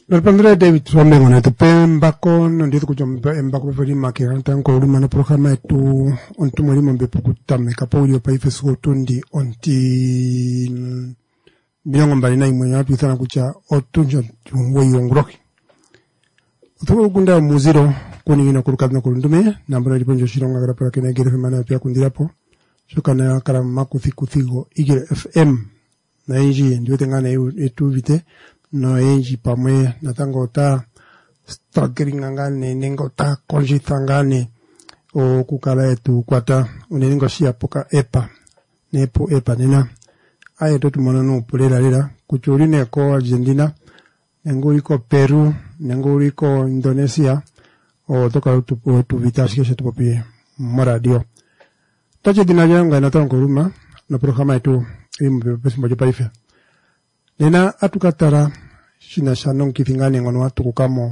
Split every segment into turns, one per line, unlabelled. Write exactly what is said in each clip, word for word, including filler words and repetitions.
Nel pandre David Swamengo ne te pemba con ndito kujomba emba ko veri makera tanko ulima na programa etu ontu mwali mombe pukutame kapoulio pa ifeso tundi onti biongo mbali na imwe ya tuthana kucha otunjo tuwe yongroki utuwa gunda muziro kuni ina kurukadna kurundume nambara liponjo shironga gara para kena gere femana pia kundirapo shukana kara makuthi kuthigo igere F M na inji ndiwe tengana etu vite no enji pamwe natango ta struggling ngane nengo ta konjita ngane o kukala etu kwata uneningo shia poka epa nepo epa nena aye to tumono no pulela lera kuchurine ko Argentina nengo ko Peru nengo ko Indonesia o toka tu tu vitashi ke tu popie moradio taje dinajanga na tango ruma na programa etu imbe pesi moja paifa nena atukatara shina shanon kithingane ngono watu kukamo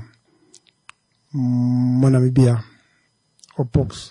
mona mibia opox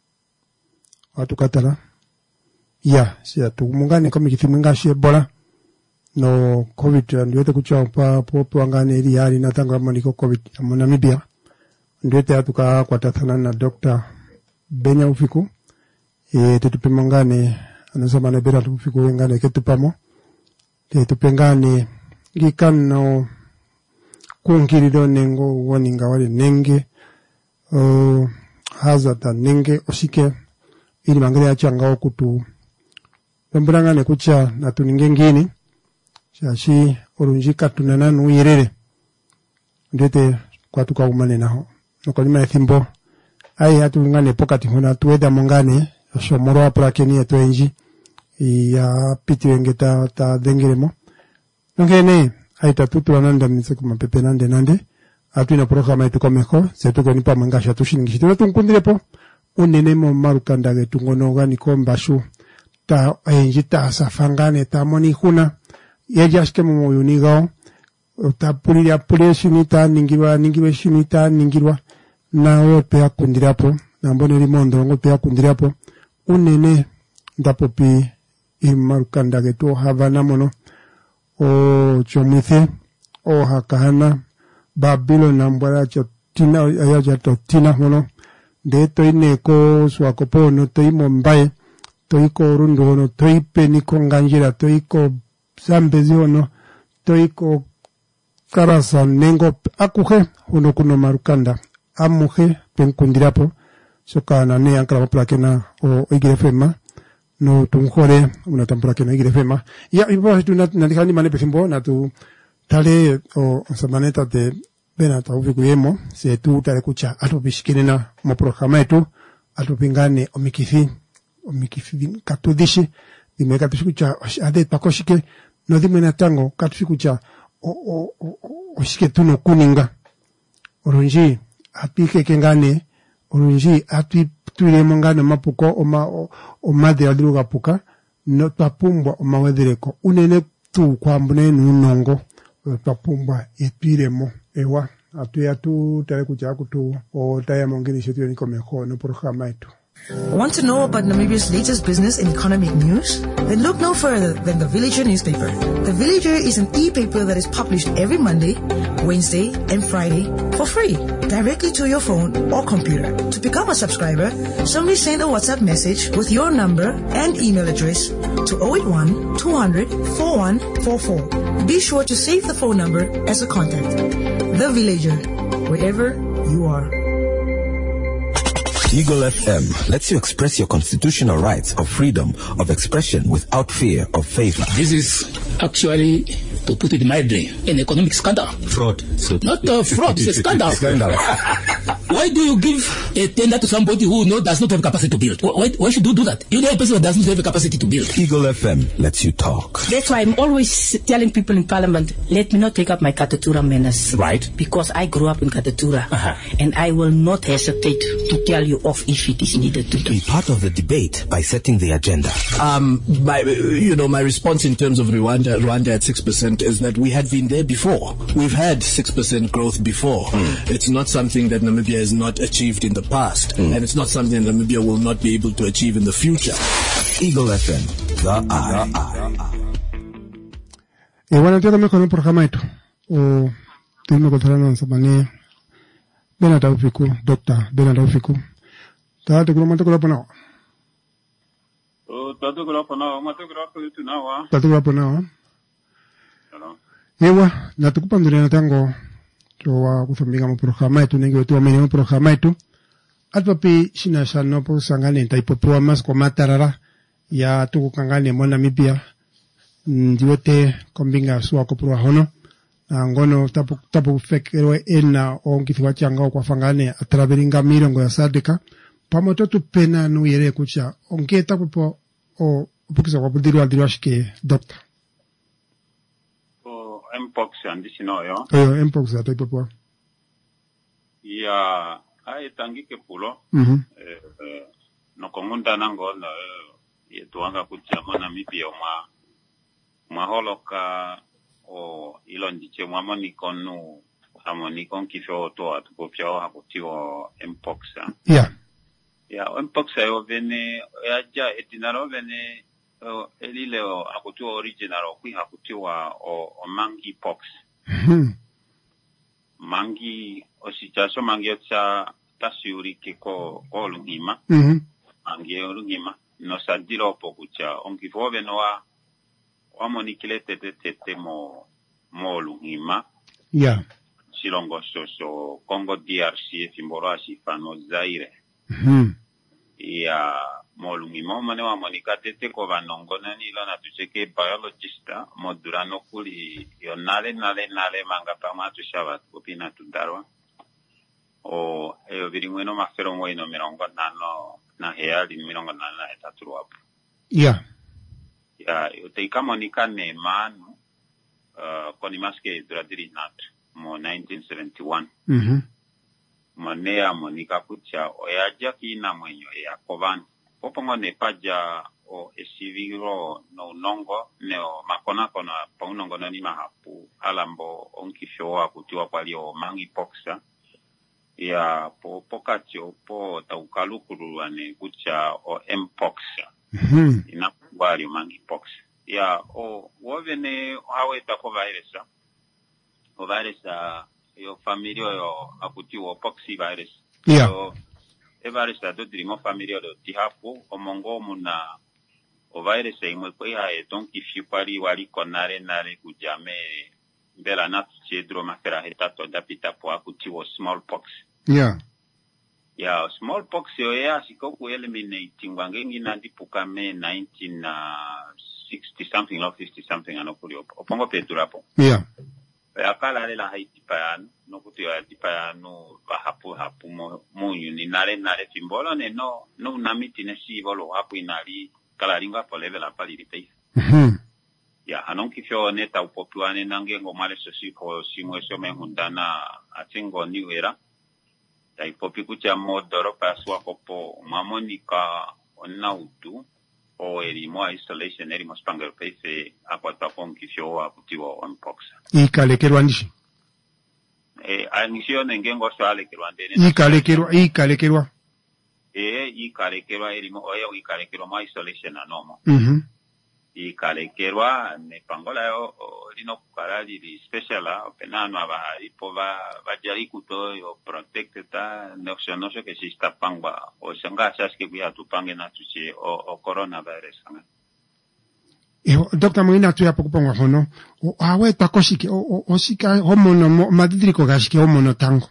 atukatara ya si atumungane kama kithimunga shi ebola no covid ndiwete kucha pa popo angane ili hali natanga maniko covid mona mibia ndiwete atuka kwa tathana na Doctor Benya Ufiku e tutupimangane anasema na bera tufiku wengane ketupamo te tupengane gikano kungirido nengo waninga wale nenge uh, hazata nenge osike ili mangere achanga okutu bambulangane kucha na tuninge ngini shashi olunjika tunana nuyerere ndete kwa tukaumane naho nokolima ethimbo ai atungane pokati hona tuweda mongane shomoro aprakeni etwenji ya piti wengeta ta dengeremo ngene aita tutu ananda mise kuma pepe nande nande atu ina programa itu komeko setu ko nipa mangasha tushingi tu tunkundirepo unene mo marukanda ge tungono gani kombashu ta enjita safangane ta moni huna yejaske mo yunigo ta puliya puliya ningiwa ningiwe shinita ningirwa na ope akundirapo na mbone limondo ngope akundirapo unene ndapopi imarukanda ge to havana mono o chomithe o hakana babilo nambara chotina ayaja totina hono de toine ko swakopo no toimo mbaye toiko rundo hono toipe ni konganjira toiko zambezi hono toiko karasa nengo akuhe hono kuno marukanda amuhe penkundirapo sokana ne ankara plakena o igefema no tunjore una tempora que no igrefema ya iba tu na ndikani mane pesimbo na tu tale o samaneta de bena ta uvikuyemo se tu tale kucha ato bishikina mo programa etu ato pingane o mikifi o mikifi katudishi dimeka tushikucha ade pakoshike no dimena tango katushikucha o o o shike tuno kuninga orunji apike kengane orunji atu tuile mangana mapuko oma o made aluga puka no papumbwa o mawedereko unene tu kwambune nunongo papumbwa epiremo ewa atu ya tu tale kucha kutu o taya mongini shetu ni komeko no programa etu.
Want to know about Namibia's latest business and economic news? Then look no further than The Villager newspaper. The Villager is an e-paper that is published every Monday, Wednesday, and Friday for free, directly to your phone or computer. To become a subscriber, simply send a WhatsApp message with your number and email address to zero eight one, two hundred, forty-one forty-four. Be sure to save the phone number as a contact. The Villager, wherever you are.
Eagle F M lets you express your constitutional rights of freedom of expression without fear of favor.
This is actually, to put it mildly, an economic scandal.
Fraud. So
Not a fraud, it's a scandal.
Scandal.
Why do you give a tender to somebody who no, does not have capacity to build? Why, why should you do that? You know a person who does not have a capacity to build.
Eagle F M lets you talk.
That's why I'm always telling people in Parliament, let me not take up my Katatura manners.
Right.
Because I grew up in Katatura.
Uh-huh.
And I will not hesitate to tell you off if it is needed to do.
Be part of the debate by setting the agenda.
Um, my, you know, my response in terms of Rwanda, Rwanda at six percent is that we had been there before. We've had six percent growth before. Mm. It's not something that Namibia has not achieved in the past. Mm. And it's not something that Namibia will not be able to achieve in the future.
Eagle F M, the eye.
E wana tena meko no programa etu. O tuime kotarana sabane bena taufiku doctor bena taufiku taate kuna mata kula pona
o taate kula pona mata kula kwa tunawa
taate kula pona ewa na tukupandure na tango towa kufambinga mu programa yetu nenge wetu wamenye mu programa yetu atpapi shina shano po sangane taipopoa mas kwa matarara ya tukukangane mo Namibia ndiwote kombinga suwa kopurwa hono na ngono tapu tapu fekerwe ena onkithi changa kwa fangane atraveringa mirongo ya sadeka pamoto tupena no yere kucha onketa kupo o pukisa kwa budiru aldiru ashike doctor
o mpox andisi no yo
eh mpox ata ipopo
ya ai tangike pulo
mhm
eh, eh no komunda nango na yetuanga kucha mo Namibia mwa mwa holoka o ilondiche mwa monikon no amonikon kifo to atupopia hakutiwa mpox
yeah
ya mpox ayo vene yaja etinaro vene elileo hakutiwa original okwi hakutiwa o, o monkeypox
mhm
mangi osichaso mangi otsa tasuri kiko ko lungima
mhm
mangi lungima no sadiro pokucha onkifo vene wa wamonikile tete tete mo mo lungima
yeah
silongo soso Congo D R C fimbora sifano Zaire
mhm
ya mo lungima mane wamonika tete ko vanongo nani lona tucheke biologista modurano kuli yo nale nale nale manga pama tushavat kopina tudarwa o eyo virimweno mafero mweno mirongo nano na heali mirongo nano na etatu wapo
yeah
ya yoteika monika ne manu uh, koni maske duradiri nat mo nineteen seventy-one
mhm
monea monika kucha oyaja kina mwenyo ya kovan popongo ne paja o esiviro no nongo neo makona kona paunongo nani mahapu alambo onkifyoa kutiwa palio monkeypoxa ya po pokacho po taukalukuru ane kucha o mpox
mhm
inakubali monkeypox ya o wovene haweta ko virus o virus yo familia yo akutiwa poxvirus
yeah
so e virus do drimo familia do tihapo omongo muna o virus imwe ko ya donc ifipari wali konare nare kujame bela na chedro mafera hetato dapita po akutiwa smallpox
yeah
ya smallpox yo ya sikoku eliminating wangengi nandipuka me nineteen sixty something or fifty something anokuli opongo peturapo
yeah
ya kala lela haiti payan no kuti ya tipayano hapu hapu mo munyu ni nare nare fimbolo ne no no namiti ne si volo hapu inali kala ringa po level apa lirite
mhm
ya anonki fyo ne ta upopuane nange ngomale sosi ko simwesho mehundana atingo niwera ta ipopi kucha modoro paswa kopo mamonika onautu o erimo isolation erimo spanger pese akwata konki fyo akutiwa mpox
ikalekerwa ndishi
eh anisio nengengo swale kirwandene
ikalekerwa ikalekerwa
eh ikalekerwa erimo oyo ikalekerwa ma isolation anomo
mhm
ikalekerwa ne pangola yo lino kukarali li special penano aba ipova bajari kuto yo protecta no se no se que si está pangba o sanga saske kuya tupange na tuche o, o coronavirus anga
Eho, Doctor Mwina tu ya pokupongwa hono, o awe takoshike, o, o shika homono, madidiriko gashike homono tango.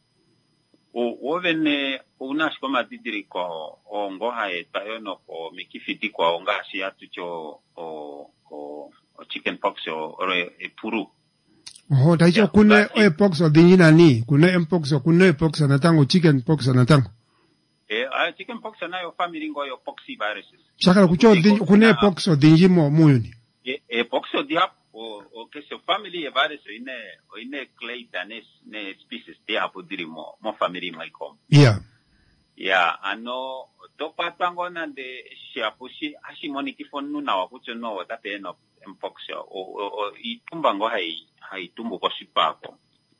O, ovene, unashiko madidiriko, o ngoha e tayono, o mikifiti kwa ongashi ya tucho, o, o, o chicken pox, o, o e puru.
Oho, taicho yeah, kune o e pox o dingina ni, kune mpox o kune e pox anatango, chicken pox anatango.
Eh, uh, chicken pox anayo family ngoyo poxviruses.
Shakala kucho kune pox o dinjimo muyuni.
E, e pox o diap o o que se family e virus ine o ine clay danes ne species dia podiri mo mo family mai kom.
Yeah.
Yeah, ano to patango na de shiapushi ashimoni kifonu na wakucho no watape no mpox o o, o itumbango hai hai tumbo ko sipako.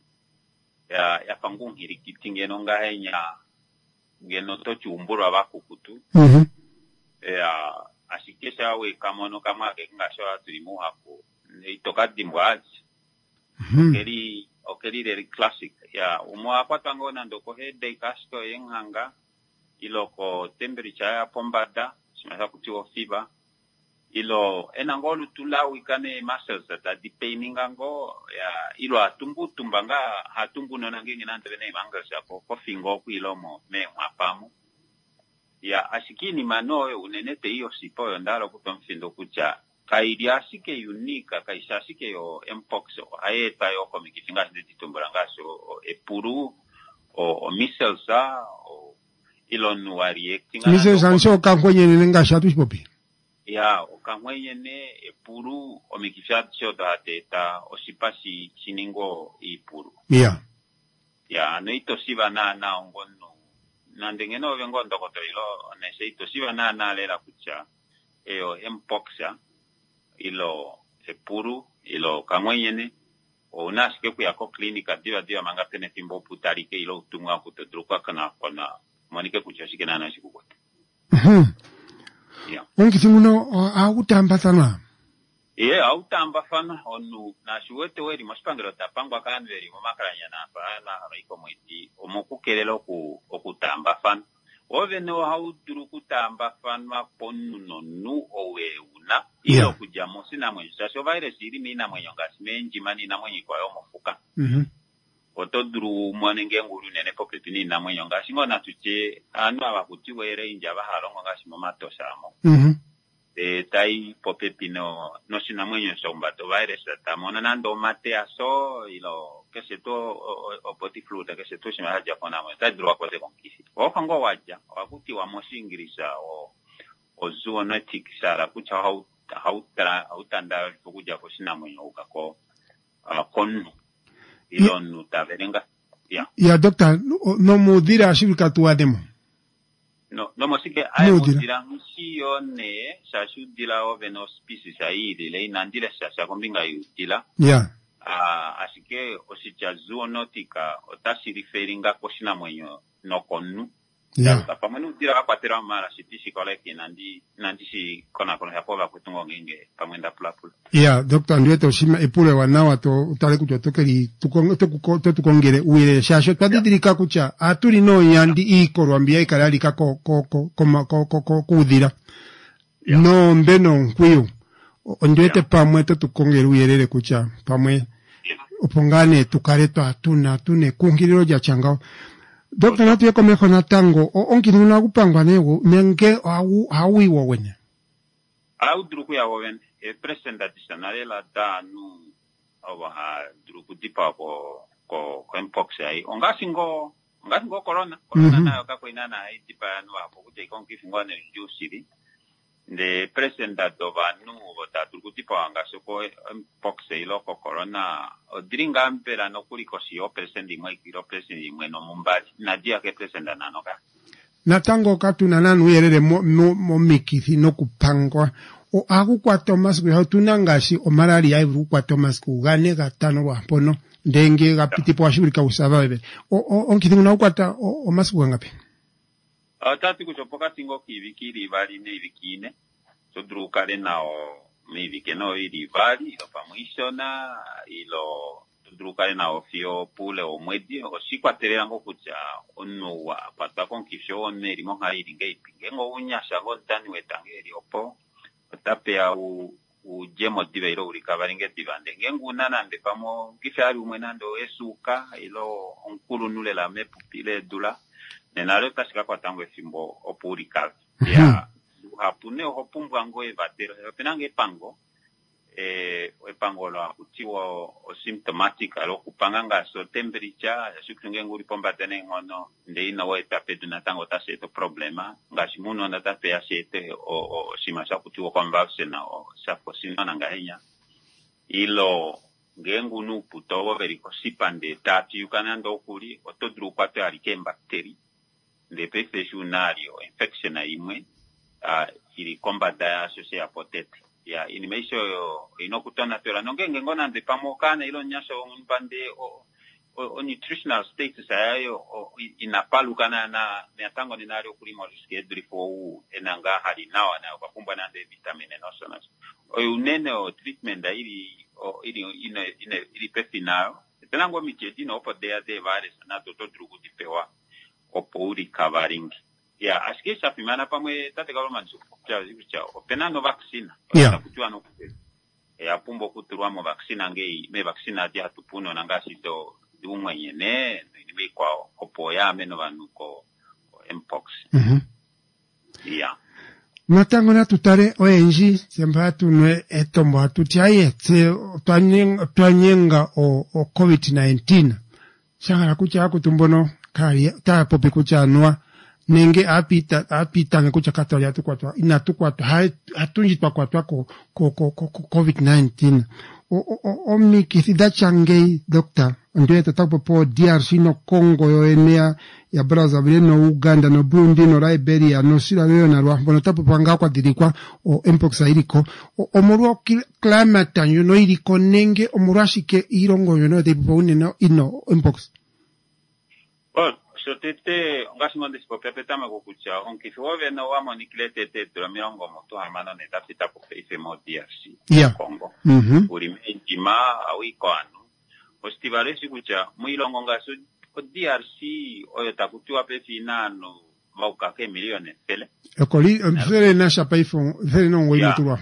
Ya ya pangung hirikitinge no ngahenya ngeno to chumbura bakukutu
mhm
ya asikesha we kamono kama ke ngasho aturimu hapo itoka dimbwaji
Mhm.
okeri okeri very classic ya umwa kwatango na ndoko headache asto yenghanga iloko temperature ya pombada simasa kutiwa fever ilo enangolu tulawi kane muscles that depending ango ya ilo atumbu tumbanga hatumbu nona ngingi nante bene mangas yako kofingo kwilomo me mwapamu ya asikini manoe unenete iyo sipo ndalo kutomfindo kucha kairiasike unika kaisasike yo mpox aeta yo komikitinga ndititumburangaso epuru o, o measles o ilo nuariecting
measles anso kankwenye nengasha tushpopi
ya okamwenye ne epuru omikifyacho dateta osipasi chiningo ipuru
yeah
ya noito siba na na ongono nandengeno vengo ndokoto ilo neseito siba na na lera kucha eo mpox ilo epuru ilo kamwenyene o nasike ku yako klinika diwa diwa manga tene timbo putarike ilo utumwa kutodruka kana kona monike kuchashike na nashikukote
mhm
yeah
ongiti muno autamba sana
ye autamba fana onu nashuwete weri mospangero tapangwa kanveri momakaranya na fana raiko mwiti omukukelelo ku okutamba fana oveno hauduru kutamba fana ponno nu oweuna ilo
yeah.
kuja mosi na mwenye sasho virus iri mina mwenye ngasimenji mani na mwenye kwa yomofuka
mhm
otoduru mwanenge nguru nene poketini na mwenye ngasingo na tuche anu abakutiwere inja bahalongo ngasimo matosamo
mhm
e tai popepino no sina mwenye sombato virus tamona nando mate aso ilo que se to o, o poti fluta que se to sima haja kona mo tai dro ko de konkisi o kango waja wakuti wa mosingrisa o o zoonotic sara kucha hau hautra hautanda kuja ko sina mwenye ukako uh, konu ilo nuta verenga ya
ya doctor no mudira ashirika tuademo
no no mosike ay mudira musio ne sashu dila o veno species aidi le inandile sasa kombinga yutila
yeah
ah asike osicha zoonotica otasi referinga koshina mwenyo no konu
yeah
pamwe udira kwatera mara sitishi koleki nandi nandi si kona kona yapoba kutungo ngenge pamwe nda plapula
yeah doctor ndweto shima epule wanawa to utale kucho tokeri tukonge to tukongere uire shasho tadidirika kucha aturi no yandi ikorwambia ikarali kako ko ko ko ko ko kudira no mbeno nkwiyo ndwete pamwe to tukongere uirere kucha pamwe upongane tukareto atuna tune kungiriro ja changao Doctor natu yeko meko na tango o onki nuna kupangwa nego nenge au hawi wawene
au druku ya wawen e presenta disanare la da nu awa ha druku dipa ko ko ko mpox ai ongasingo ongasingo corona corona mm -hmm. na ka ko inana ai dipa nu apo kute konki fingo ne jusiri de presenta do va nu vota druku dipa angaso ko mpox ai lo ko corona o dringa ampera no kuliko si o presenti mai kiro presenti mai no mumbali na dia ke presenta na no ka
na tango katuna nanu yerere mo, mo, mo mikithi no kupangwa o agu kwa Thomas kwa tunangashi o malaria ibu kwa Thomas kugane gatano wa pono ndenge gapiti po ashirika usabebe o o onkithi na ukwata o, o masiku ngapi
atati kuchopoka singo kibikiri bali ne ibikine so drukale na o mivike no iri bali ilo pamuishona ilo drukale na ofio pule o mwedi o sikwa terera ngo kucha onu wa pata konkisho ne ri monga iri ngai pinge ngo unyasha ngo tani wetangeri opo tape au u jemo diveiro urikabaringe divande ngenguna nande pamo kifari umwe nando esuka ilo onkulu nule la mepupile dula nenalo tasika kwa tango efimbo opurika ya hapune hopumbwa ngo evatero penange pango eh epango la kutiwa o symptomatic alo kupanga nga so temperature sukunge nguri pomba tene ngono ndeina wa etape duna tango taseto problema ngashi muno na tape asete o o simasa kutiwa kwamba sena o safo sina ngahenya ilo ngengu nu putowo veriko sipande tati yukanando kuli otodru kwate alike bakteri de professionario infection imwe uh, ili kombata asose ya potete ya inimeisho inokutana tera nongenge ngona nde pamokana ilo nyasho mpande o, o, o nutritional status ayo inapalukana na miatango ninario kulimo schedule for enanga hali nawa na kwa kumba na vitamine no sona o unene o treatment ili o ili ine ine ili pefinayo tenango micheti no po dea de vares na toto drugu di pewa opo uri cavaring ya aske sapimana pamwe tate government cha cha openano vaccina
yeah.
Kutua no e apumbo kuturwa mo vaccina ngei me vaccina dia tupuno nangasi to umwenye ne ni kwa opo ya meno vanuko mpox
mhm
yeah.
Matango na tutare oenji semba tunwe etombo atutiaye tse twanyenga twanyenga o, o covid nineteen shangara kucha kutumbono kali ta popi kucha anwa nenge apita apita kucha katolia tukwatwa ina tukwatwa hatunji twakwatwa ko ko ko covid nineteen o o o mi kisida changei doctor ndio tatapo po D R C no Congo yo enea ya Brazzaville no Uganda no Burundi no Liberia no Sierra Leone na Rwanda no tapo panga kwa dirikwa o mpox iriko o omurwa climate yo no iriko nenge omurashike irongo yo no de bone no ino mpox.
Well, so tete ngasimo ndisipo pepeta makukucha onkifiwe no wa moniklete tete la mirongo moto amana ne tapita ko face mo D R C
yeah.
Congo.
Mhm.
Uri menjima awiko anu. Ostivaresi kucha muilongo ngaso o D R C oyo takutiwa pe finano vaukake milione tele.
Ekoli mfere na chapa ifo mfere no ngwe mutuwa.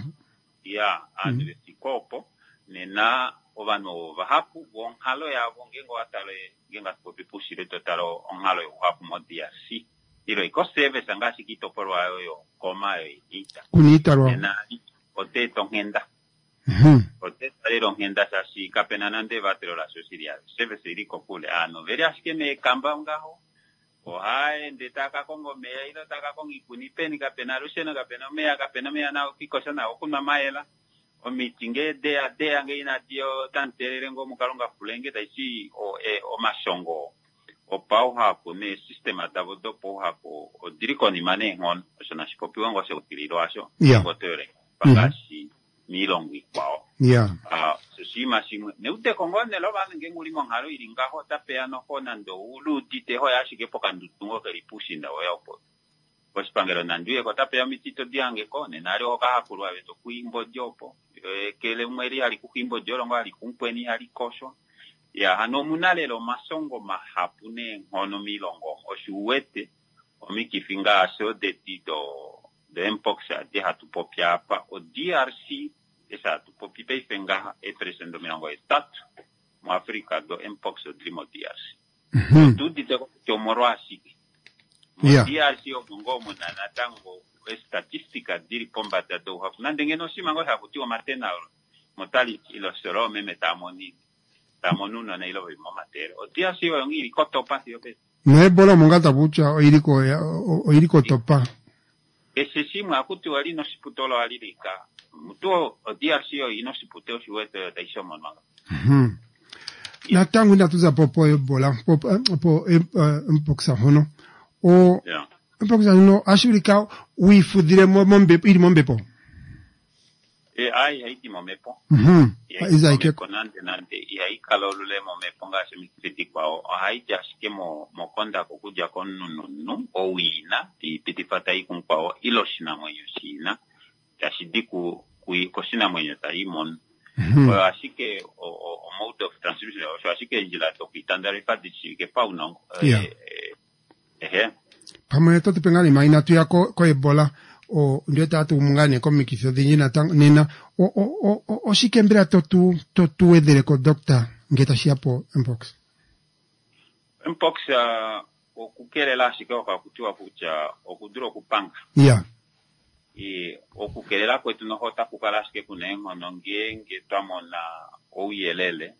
Ya anu sikopo nena ovano vahapu wonhalo ya bongengo atale genga skopi pushire totalo onhalo yo hapu mo D R C. Iro iko service ngasi kito porwa yo koma yo ita.
Kunita ro.
Nena ote tongenda.
Mhm.
Ote talero ngenda sasi kapena nande vatero la sosiria. Service iriko kule ano veri aske me kamba ngaho. O hae ndetaka kongo mea ilo taka kongi kunipeni kapena rushena kapena mea kapena mea na kiko sana okuna maela. O mitinge dea dea nge ina dio tantere ngo mukalonga fulenge taisi o e o mashongo o pau hapo ne sistema tavo do pau hapo o diriko ni mane ngon so na shikopi wango se utiliro aso
yeah.
ngo tere pagashi milongwi kwao
yeah.
ah so si masimu ne ute kongo ne lo ban nge nguli monghalo iringa ho tapea no kona ndo ulu dite ho yashike poka ndutungo kali pushinda wa yopo Pospangero nanduye ko tapea mitito diange kone nari ho ka hakulwa beto kuimbo jopo e kele mweri ali kuimbo joro ngo ali kumpweni ali kosho ya hano munalelo masongo mahapune ngono milongo oshuwete omikifinga aso de tito de mpox de hatu popia pa o D R C esa tu popi pe fenga e presendo milongo estat mo Afrika do mpox o drimo D R C
Mhm.
tu dite ko moro asiki
yeah.
D R C o ngo muna natango statistika diri pomba da do hafu nandenge no simango hakutiwa matena motali ilo sero meme tamoni tamonuno na ilo mo matero o D R C o ngi ko topa yo pe
No ebola mongata bucha o iriko o iriko topa.
ese simu akutiwa lino siputolo alilika muto o D R C o ino siputeo shiwete taisho monanga.
Mhm. Na tangu ndatuza popo ebola popo po mpox hono o
Yeah.
mpox hono ashurika wifudire mo mombe iri mombepo.
E ai haiti momepo.
Mhm.
Ya
Iza ike
konande nande ya ikalolule momepo ngase mikiti kwao. O haiti ashike mo mokonda kukuja konununu o wina ti pitifata ikun kwao ilo shina mwenyo shina. Tashidiku kui koshina mwenyo taimon.
Mhm.
O ashike o o o mode of transmission o ashike njila to kitandare fati chike pa unong.
Yeah.
Eh.
Pamwe to tupengani maina tu yako ko ebola o ndio tatu mungane ko mikisho dinyina tang nena o o o o shikembera to tu to tu edere ko doctor ngeta shiapo mpox.
Mpox uh, okukele la shike okakutiwa kucha okuduro kupanga.
Yeah.
E okukelela kwetu no hota kukalashike kunengo nongenge twamona oyelele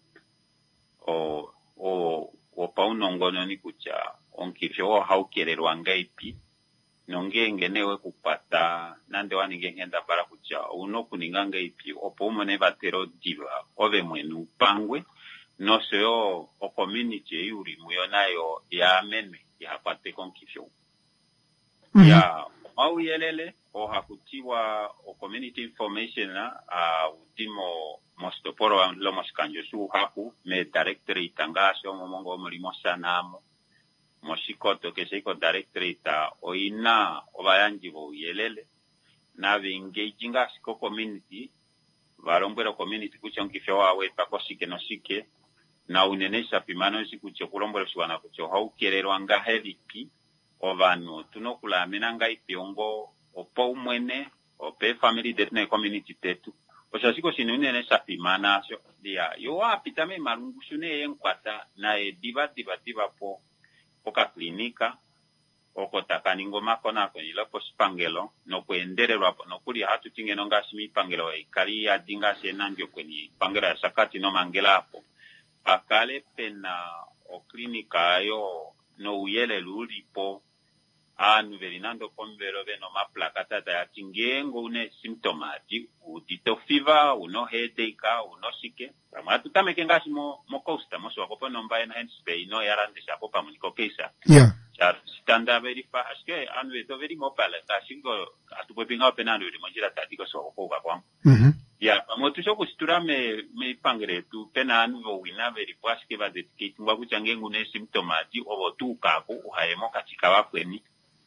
o o o paunongono ni kucha onkifyo haukelelwa ngaipi nongenge newe kupata nande waninge ngenda para kucha uno kuninga ngaipi opo umone batero diva ove mwenu pangwe no seo o community yuri muyonayo ya meme ya kwate konkifyo. Mm-hmm. Ya au yelele o hakutiwa o community information na uh, utimo mostoporo lo moskanjo su haku me directory tangasho momongo mulimo sanamo moshikoto ke seiko directory ta oina obayanji bo yelele na engaging asiko community Varombwera community kucha nkifya wawe pako sike no sike. Na unenesha pimano si kucha kulombwera shwana kucha haukererwa nga hevipi. Ovano tunokula menanga ipiongo opo umwene ope family detne community tetu. Osasiko sinune sapimana so dia yo apitame marungu sune yenkwata na e diva diva diva po poka klinika okotaka ningoma kona kwenye po spangelo no kuendererwa no kuli hatu tinge no ngashimi pangelo e kali ya dinga senanjo kwenye pangela ya sakati no mangela hapo akale pena o klinika yo no uyele lulipo anu verinando convero veno ma placata da tingengo une symptomati udito fever uno headache uno sike kama tutame kengashi mo mo costa mo so ko no mba en spain no yarande sa ko pa mo ko kesa
yeah
char standard verifa aske anu eto veri mo pala ta singo atupo pinga penando de mo jira tatiko so ko ba kwa
mhm
ya mo tu so kustura me me pangre tu pena anu vo wina veri paske va de kit ngwa kuchangengo ne symptomati o tu ka ko haemo katika wa kweni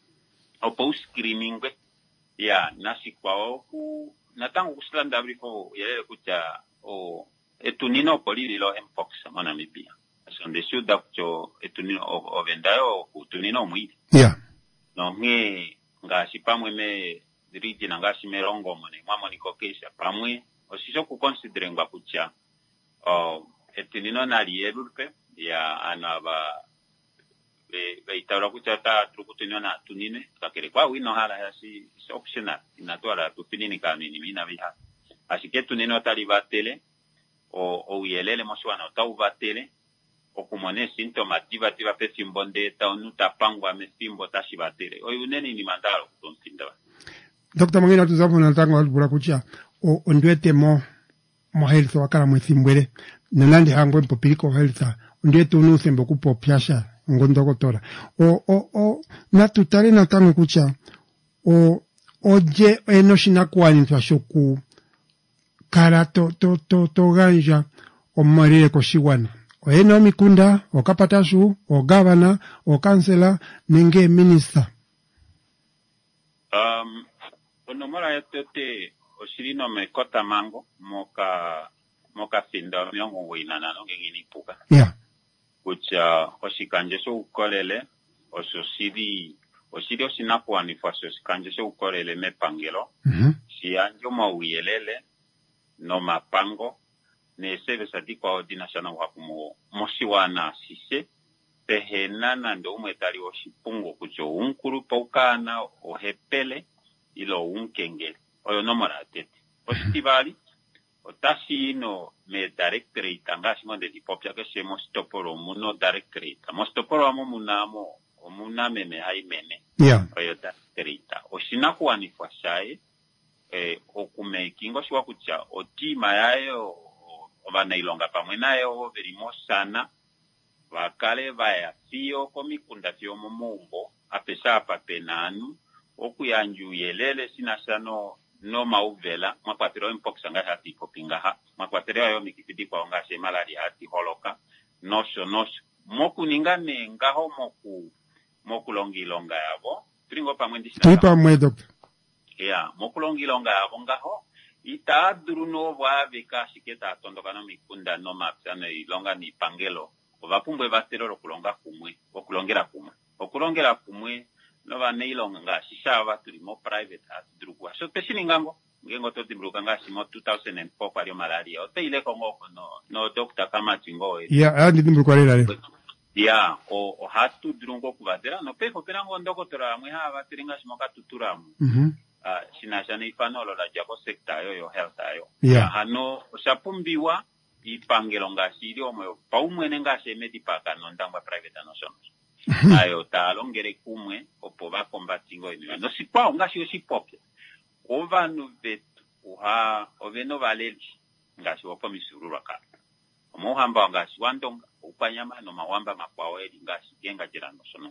opo screening ya nasi kwao ku natangu kuslanda briko yele kucha o etunino polilo mpox mona mipia sonde suda kucho etunino o vendayo kutunino mwi
yeah
no nge ngasi pamwe me diriji na ngasi merongo mone mamo niko kesha pamwe osiso ku consider ngwa kucha o etunino na lielulpe ya anaba be be itara kuchata trukutunyo na tunine kakere kwa wino hala ya si optional inatoa tu finini kanini mina biha así que tunino tali batele o o yelele moswana tau batele o kumone sintoma diva diva pe simbonde ta onuta pangwa me simbo tashi batele o uneni ni mandalo kutonsinda
Doctor Mangina tuzapo na tango albura kucha o ondwete mo mo health wakala mo simbwele nalandi hangwe mpopiriko health ondwete unu sembo kupo piasha ngondogotora o o o natutale natango kucha o oje eno shinakwani twashoku kala to to to to ganja o marire koshiwana o eno mikunda o kapatasu o gavana o kansela ninge minister
um ono mara yatote o shirino me kota mango moka moka finda miongo winana no ngini puka
yeah
kucha osikanje so ukolele ososidi osidi osinapo anifaso osikanje so ukolele me pangelo
mhm
si anjo mawiyelele no mapango ne sebe sadi kwa ordination wa kumo mosiwana sise pehena na ndo umetali oshipungo kucho unkuru paukana ohepele ilo unkengele oyo nomora tete ositibali otashi no me directory tangashi ngonde dipopya ke se mostoporo muno directory mostoporo amo munamo omuname me haimene
yeah
oyo directory oshina kuani fashaye eh okume kingo shwa kucha otima yayo obana ilonga pamwe nayo verimo sana vakale vaya fio komikunda fio momombo apesa papenanu okuyanju yelele sinasano no mauvela makwatero mpox anga hati kopinga ha makwatero yo mikipidi kwa nga se malaria hati holoka nosho nosho moku ningane ngaho moku moku longi longa yabo tringo pamwe ndisha
tuipa mwe doctor
ya moku longi longa yabo ngaho ita druno wa veka shiketa tondoka no mikunda no mapsana ilonga ni pangelo ovapumbwe vatero kulonga kumwe okulongera kumwe okulongera kumwe no va neilonga nga shishava tuli mo private as drugwa so peshini ngango ngengo to timbruka nga shimo two thousand four kwa rio malaria o teile kongo no no doctor kama chingo e
yeah andi timbruka lera
ya o o hatu drungo kuvatera no pefo penango ndoko tora mwe ha vatiringa shimo ka tuturamu
mhm
ah sinashana ifanolo la jako sector yo yo health ayo
yeah
hano osapumbiwa ipangelo nga sirio mo paumwene nga shemedi paka no ndangwa private no sono ayo talongere kumwe opo va combatingo ino no sikwa ngashi osipopya ovanu vetu uha oveno valeli ngashi opo misurura ka omuhamba ngashi wandonga upanyama no mawamba makwawo eli ngashi genga jirano sono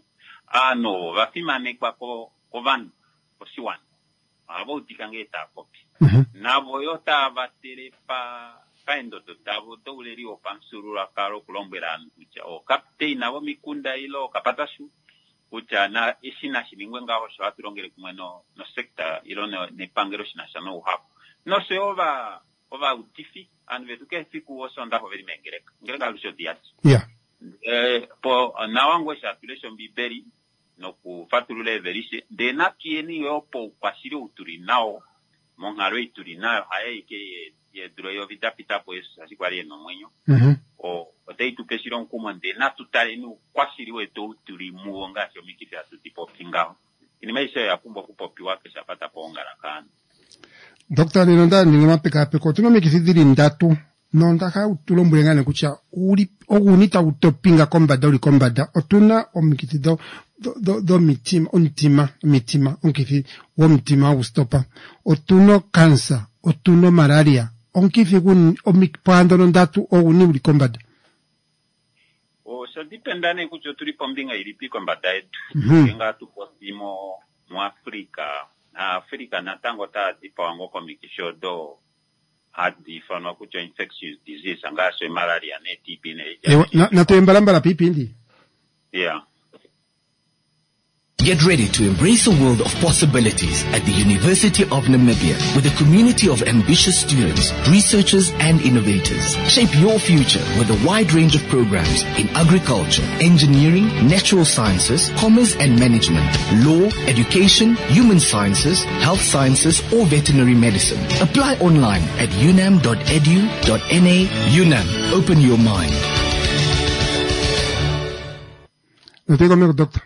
ano vafimane kwa ko kovanu osiwan abo tikangeta kopi nabo yota batere pa paendo totabo douleri o pansurura karo kulombera kucha o captain nabo mikunda ilo kapatasu kucha na isina shilingwe ngaho shwaturongere kumwe no no sector ilo ne, ne pangero shina shano uhapo no se ova ova utifi anu vetuke fiku osonda ho veri mengereka ngereka lusho diati
yeah
eh po na wangu circulation bi beri no ku fatulule verise de na kieni yo po pasiro uturi nao mongaro ituri nao haye ke ye droyo vita pita pues así kwari no mwenyo
mhm
o otei tu kesiro kumande na tutale nu kwasiri weto uturi muonga sio mikiti atu tipo pingao ini maisha ya kumbo kupopi wake sapata pongara kana
Doctor Nonda ningama peka peko tuno mikithidiri ndatu nonda ka utulombulengane kucha uli ogunita utopinga kombada uli kombada otuna omikithido do, do, do mitima ontima mitima onkifi wo mitima ustopa otuno cancer otuno malaria onkifi kun omikpando ndatu oguni uli kombada
o so dipendane kucho tuli pombinga ilipi kombada etu
mm-hmm.
Inga tu postimo mu Afrika Afrika na tango ta tipa wango komikisho do hadi fano kucho infectious disease anga so malaria ne T B ne
Ewa, na, na tuembalambala pipindi
yeah.
Get ready to embrace a world of possibilities at the University of Namibia with a community of ambitious students, researchers and innovators. Shape your future with a wide range of programs in agriculture, engineering, natural sciences, commerce and management, law, education, human sciences, health sciences or veterinary medicine. Apply online at unam dot edu dot na. UNAM, open your mind.
No tengo miedo, doctor.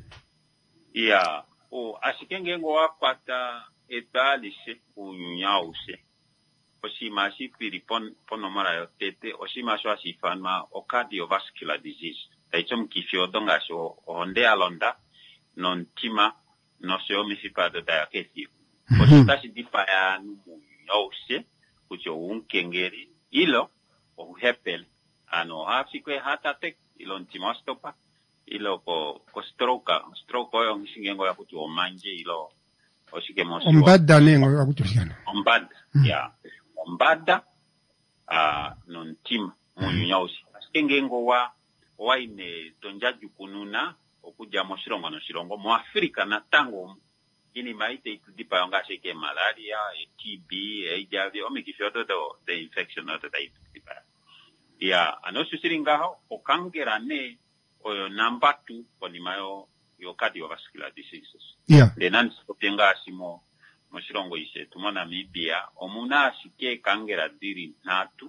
Yeah, o asikenge ngo wakwata etalise unyause. Oshima si piripon ponomara yo tete, oshima so asifanma o cardiovascular disease. Taichom kifio donga so onde alonda non tima no se omisipa do diakesi. Oshita si dipaya unyause kucho unkengeri ilo o hepel ano hafikwe hatatek ilon timostopa. Ilo ko ko stroke stroke yo ngishingengo ya kuti omanje ilo oshikemo so
ombada nengo akutushikana
ombada mm. ya ombada ah uh, non tim munyausi askengengo wa wa ine tonjaju kununa okuja mo shirongo no shirongo mo Afrika na tango ini maite itudipa yonga shike malaria T B H I V omikifyoto do the infection of the type ya anosu siringaho okangera ne o number two ponimayo yo cardiovascular diseases.
Yeah.
Denan sopenga asimo moshirongo ise tumona Namibia omuna asike kangera diri natu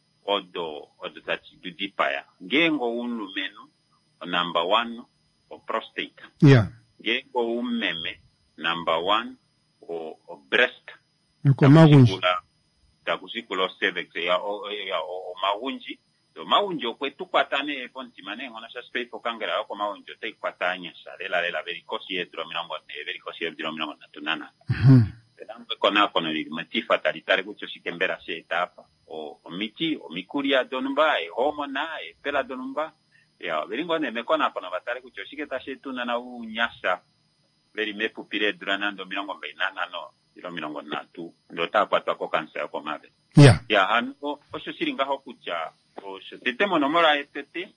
odo odo tati dudipaya. Gengo unu menu number one o prostate.
Yeah.
Gengo umeme number one o, o breast.
Yuko magunji.
Takusikula cervix ya o ya o, o magunji. So maunjo kwetu kwatane ponti manengo na suspect okangera ko maunjo te kwatanya salela lela verikosi edro minongo ne verikosi edro minongo na tunana mhm ndango kona kono ni matifa talitare kucho sikembera se etapa o miti o mikuria donumba e homo na e pela donumba ya veringo ne mekona kono batare kucho siketa se tunana u nyasa veri me pupire dranando minongo bainana no ilo minongo na tu ndo tapa kwa kansa ko mave
yeah
ya hano o so siringa ho kucha o se tetemo no mora etete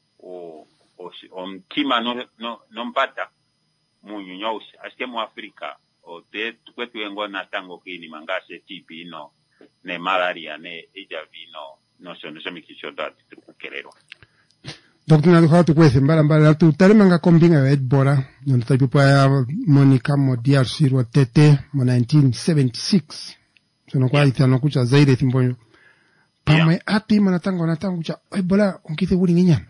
o o o mtima no no no mpata munyu nyausi aske mu Afrika o te kwetu engo na tango kini mangase T B no ne malaria ne H I V no no so no semikisho dat tukukelero
doctor na kwa tukwese mbala mbala tu talemanga kombinga ya Ebola no tapipo ya Monica Modiar sirwa tete mo nineteen seventy-six sono kwa itano kucha zaire timbonyo pamwe yeah. Api manatango natango cha Ebola onkithe buli nginya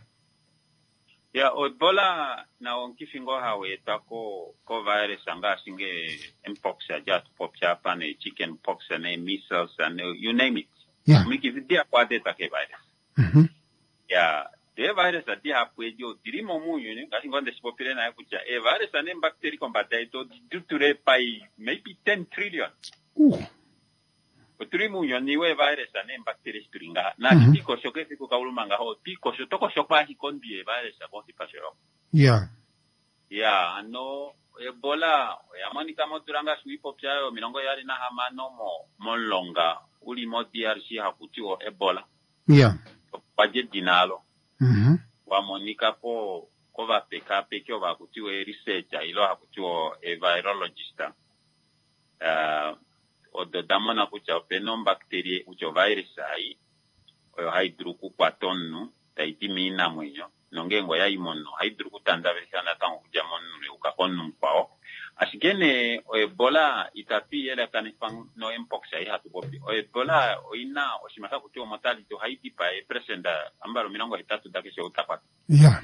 ya yeah, Ebola na onkifingo hawe tako ko virus anga singe mpox ya jat popya pane chicken pox and measles and you name it
yeah.
Miki vidia kwa data ke virus
mhm
ya the virus ati hapuejo dirimo munyu ni ngasi ngonde sipopile na kucha e virus ane bacteria combata ito duture pai maybe ten trillion
uh
Oturimu yoniwe virus ane bacteria sturinga na mm -hmm. Tiko shoke fiku kaulumanga ho tiko shotoko shokwa hikondi virus abonti pasero
yeah
yeah ano Ebola yamani kama turanga swipo pyayo milongo yali na hamano mo molonga uli mo D R C hakutiwo Ebola
yeah
paje dinalo
mhm
wa monika po ko va peka pekyo va kutiwe researcher ilo hakutiwo e virologist uh o do damona kucha openon bacteria ucho virus ai o haidruku kwa tonu taiti mina mwenyo nongengo ya imono haidruku tanda vesana tan ujamon ne ukakonu kwao asigene o ebola itapi ele kanifang no mpox ai hatu bobi o ebola o ina o simaka kucho mortality haiti pa e presenda ambaro minongo itatu dakisho utapata
yeah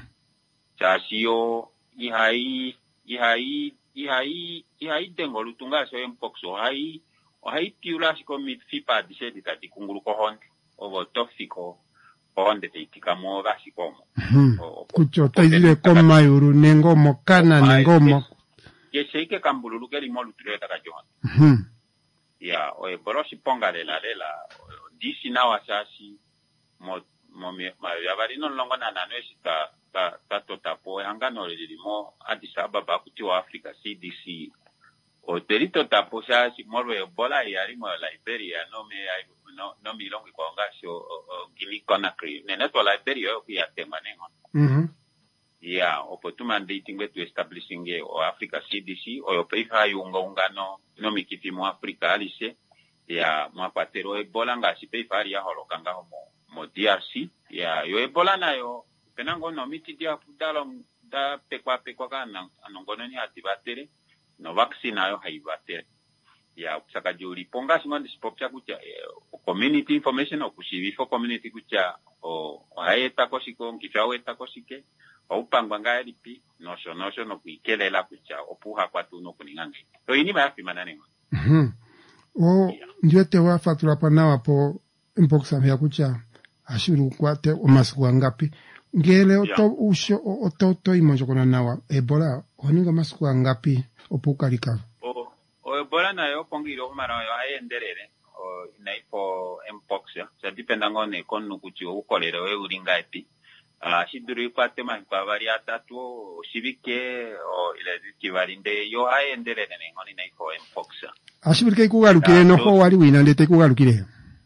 chasio ihai ihai ihai ihai dengo lutunga so mpox o hai o hai tiula siko mit fipa disedi tati kunguru ko honde o toxico honde te tikamo gasikomo
kucho taile koma yuru nengo mokana nengo mo
ye seike kambululu ke limolu tuleta ka johan
mhm
ya o e borosi ponga de la lela disi na wasasi mo mo ma ya bari non longo na na no sita ta ta tota po hangano le limo Addis Ababa kuti wa Africa C D C o terito tapo sa si morwe Ebola ya rimo Liberia no me no no mi longo ko ngasho Guinea Conakry nene to Liberia yo ya tema nengo
mhm
ya opotuma dating to establishing o Africa C D C o yo peifa yunga ungano no mikiti mo Africa alise ya mapatero Ebola ngasi peifa ya holokanga mo mo D R C ya yo Ebola na yo penango no miti dia pudalo da pekwa pekwa kana anongono ni atibatere no vaccine ayo haibatere ya kusaka juri ponga simandi spopcha kucha community information o kusivi for community kucha o haeta kosiko nkifawe ta kosike o upangwa ngalipi no so no so no kuikelela kucha opuha kwa tuno kuningange to ini mafi manane
mhm o ndiete wa fatura panawa po mpox ya kucha ashuru kwate o masiku ngapi ngele oto usho oto to imonjo kona nawa Ebola oninga masiku ngapi opukalika
o o Ebola nayo pongiro mara yo ayenderere o inaipo mpox ya sa dependa ngone konu kuchi ukolere we uringa epi ah shiduri kwate ma kwa variata tu shibike o ile kivalinde yo ayenderere ngone inaipo mpox
ashibike kugalukire no ho wali wina ndete kugalukire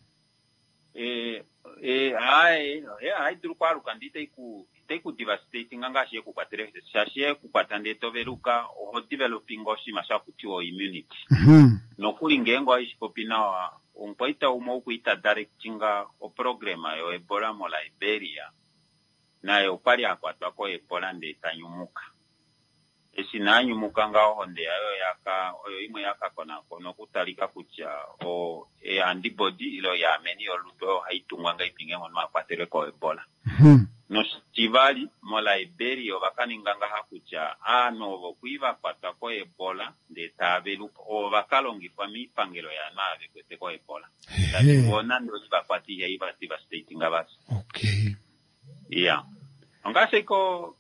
eh eh ai eh ai drukwaru kandite ku teku devastating nganga she ku patere shashe ku patande toveruka o developing oshi masha kutiwo immunity
mhm
no kulingengo ishipopina wa umpoita umo kuita directinga o programa yo Ebola mo Liberia na yo pali akwatwa ko Ebola nde tanyumuka esinanyumuka ngao honde ayo yaka oyo imwe yaka kona kono kutalika kucha o e antibody ilo ya meni oluto haitungwa ngaipinge mo mapatere ko Ebola
mhm
no stivali mo Liberia bakani nganga hakucha ano bo kuiva kwatwa ko Ebola nde tabelu o bakalongi fami pangelo ya nave kwete ko Ebola tati bona ndo bakwati ya iba devastating ngabas
okay
yeah ngase ko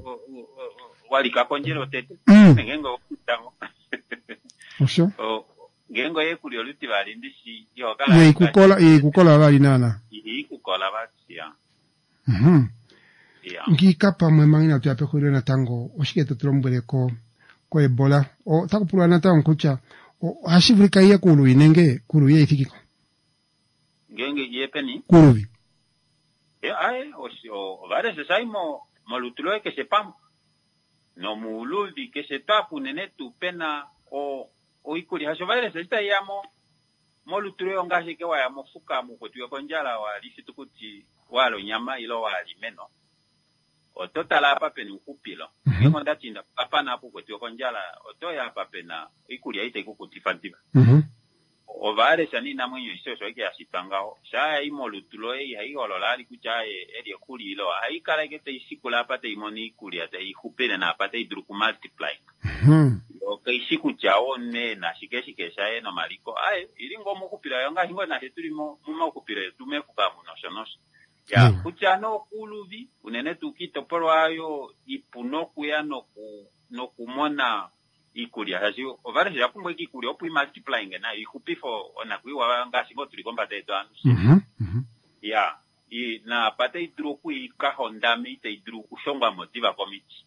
wali kakonjero tete ngengo kutamo
osho
o ngengo ye kuli oluti bali ndisi yo kala
ye kukola ye kukola bali nana
yi kukola bati ya
mhm
yeah
ngikapa mwe mangina tuyape khulio na tango oshiketo tulombele ko ko Ebola o takupulwa na tango kucha o hashivulika ye kulu inenge kulu ye ifikiko
ngenge yepeni
kulu
eh ai o vale se saimo molutulo que sepam no muludi que se tapu nene tu pena o o ikuri haso vale se sta yamo molutulo ngaje ke wa mofuka mu kutiwa konjala wa lisitukuti walo nyama ilo wali meno o totala apa peni ukupilo ngo ndatinda papa na apu kutiwa konjala o toya apa pena ikuri aite kukutifatiba
mhm
o vale sani na mwenyo isoso yake asipangao sha imo lutulo ei hai ololali kuchae eri kuli ilo hai kala ke te isikula apate imoni kuli ate ihupene na apate idruku multiply
mhm
o ke isiku chao ne na shikeshi kesha eno maliko ai ilingo mukupira yanga hingo na hetulimo muma kupira tume kukamu no shonos ya kuchano kuluvi unene tukito poro ayo ipunoku ya no ku no kumona ikulia hazi ovare ya kumwe ikulia opu multiplying na ikupifo ona kuiwa ngasi ngo tulikomba teto anu
mhm mhm
ya i na pate idruku ikahondami te idruku shongwa motiva komiti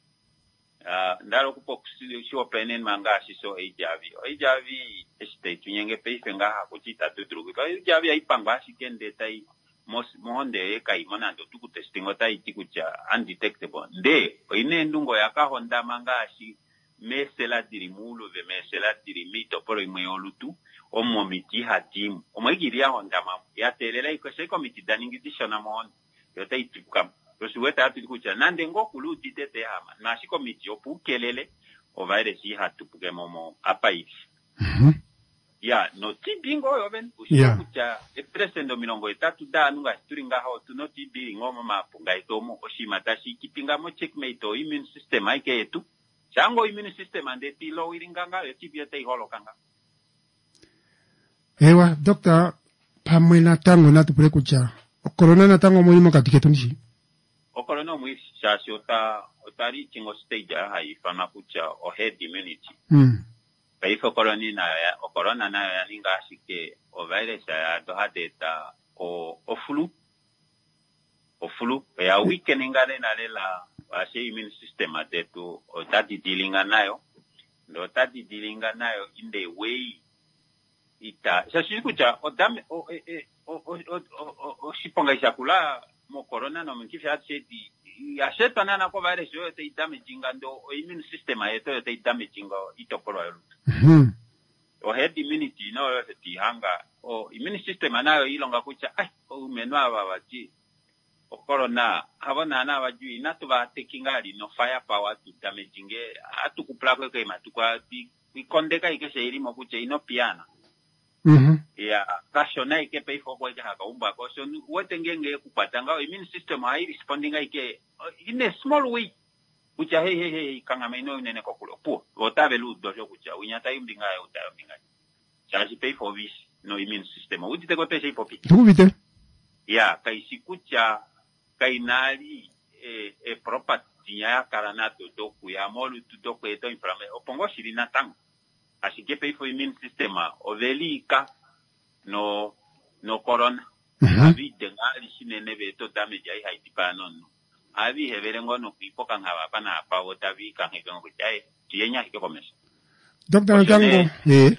ah ndalo kupo sio penen mangasi so ejavi ejavi este tunyenge peife ngaha kuchita tudruku ka ejavi aipangwa sikende tai mos monde ekai monando tuku testingo tai tikucha undetectable nde ine ndungo yakahonda mangasi mesela dirimulo ve mesela dirimito poro imwe olutu omo miti hatimu omo igiria honda mamu ya telela iko seko miti daningitisho na mohon yote itipukam yosuweta hatu kucha nande ngo kulu titete hama nashiko miti opu kelele o virus hatupuke momo apa hivi
mhm
ya no tibingo yoben usikucha epresendo milongo itatu da nunga turinga ho tu no tibi ngoma mapunga itomo oshima tashi kipinga mo checkmate o immune system aike yetu chango immune system ande tilo iringanga etibia te holokanga.
Ewa doctor pamwe na tango na tupule kucha corona na tango mulimo katiketu nishi
o corona mwisi shashi ota otari chingo stage hai fana kucha o head immunity
mm
paifo corona na ya o corona na ya ninga shike o virus ya to hadeta o o flu o flu ya weekend ngale na lela washe immune system atetu o tati dealinga nayo ndo tati dealinga nayo in the way ita shashi kucha o dame o e o o o o shiponga ishakula mo corona no mkifya cheti ya shetana na ko virus yo te damage ngando o immune system ayeto yo te damage ngo itokolo yo
mhm
o head immunity no yo te hanga o immune system anayo ilonga kucha ai o menwa babaji o corona habona na bajui na to ba tekingali no fire power to damage nge atukupla ko ke matukwa bi ikondeka ikese irimo kucha ino piana
mhm
ya kashona ike pay for kwa haka umba ko so wote ngenge kupatanga immune system hai responding ike in a small way kucha he he he kanga maino nene ko kulo po otabe lu dojo kucha unyata imbinga ya utayo mbinga chaji pay for this no immune system udite ko pesa ipopi
tukubite
ya kaisi kucha kainali e e property ya karanato doku ya molu tudoku eto inflame opongo shirina tango así que pay for immune system o velika no no corona abi denga lisine nebe to damage ai haiti pa non abi heverengo no kipoka ngaba pana pa otavi kan hekengo kuchai tienya hike komesa
doctor Tango eh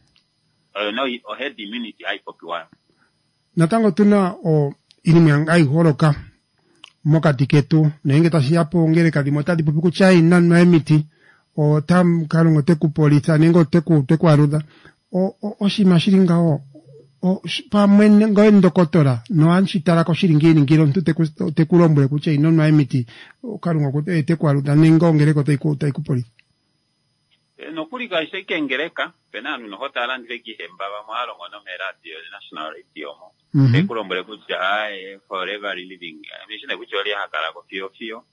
uh, no o head immunity ai popiwa
natango tuna o inimyangai horoka moka tiketu nenge tashiapo ngere kadimota dipo kuchai nan na emiti o tam kalungo teku polita nengo teku teku aruda o o, o shimashiringa o o pa mwene ngoendo kotora no anchitara ko shiringini ngiro teku teku lombwe kuche ino no emiti o kalungo ko teku aruda nengo ngere ko teku teku polita
e, no kulika iseke ngereka penanu no hotala ndveki hemba ba mwalo ngono radio national radio mo mm -hmm. teku lombwe kucha ai forever living mishine kuchori hakala ko fio fio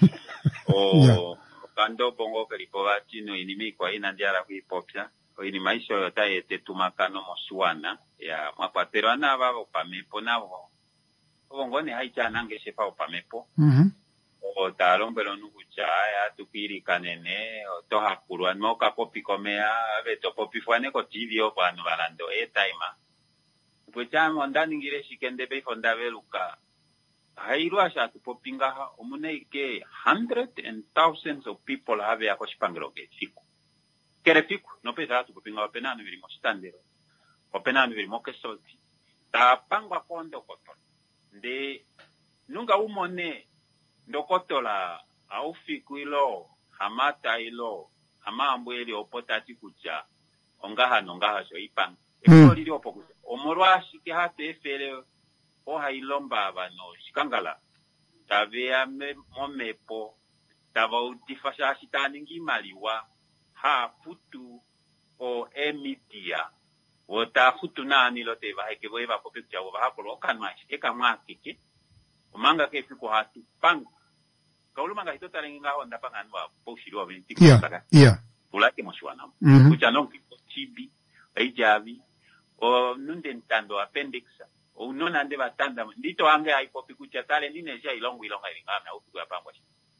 o yeah. Kando bongo kalipowa tino inimi kwa ina ndiara kuipopya o ini maisho yota yete tumakano mosuana ya mwapatero ana babo pamepo nabo bongo ni haicha nange shepa opamepo
mhm
o talombelo nukucha ya tukiri kanene o toha kurwan moka popi komea beto popi fwane ko tv o pano balando e taima pwecha mondani ngire shikende be fonda veluka hairua shatu popinga omuneke hundreds and thousands of people have ya koshipangiro ke fiku kere fiku no pesa tu popinga openano vili mo standero openano vili mo kesolti ta pangwa kondo koto de nunga umone ndokotola au fiku ilo hamata ilo hamambo eli opotati kucha ongaha nongaha so ipang eko lili opokucha omorwashi ke hate efere o hailomba abano shikangala tabea me momepo taba utifasha shitaningi maliwa ha futu o emitia o ta futu nani lote ba heke boeba popekja o ba ko kanma eka mwakike umanga ke fiku hatu pang kaulumanga hitota lenga honda panganwa poshiro wa binti
yeah yeah
ulake moswana
mm -hmm.
kucha nonki chibi aijavi o nunde ntando appendix o nona nde batanda ndito ange aipopi kucha tale nine sha ilongo ilonga ilingana uku ya pangwa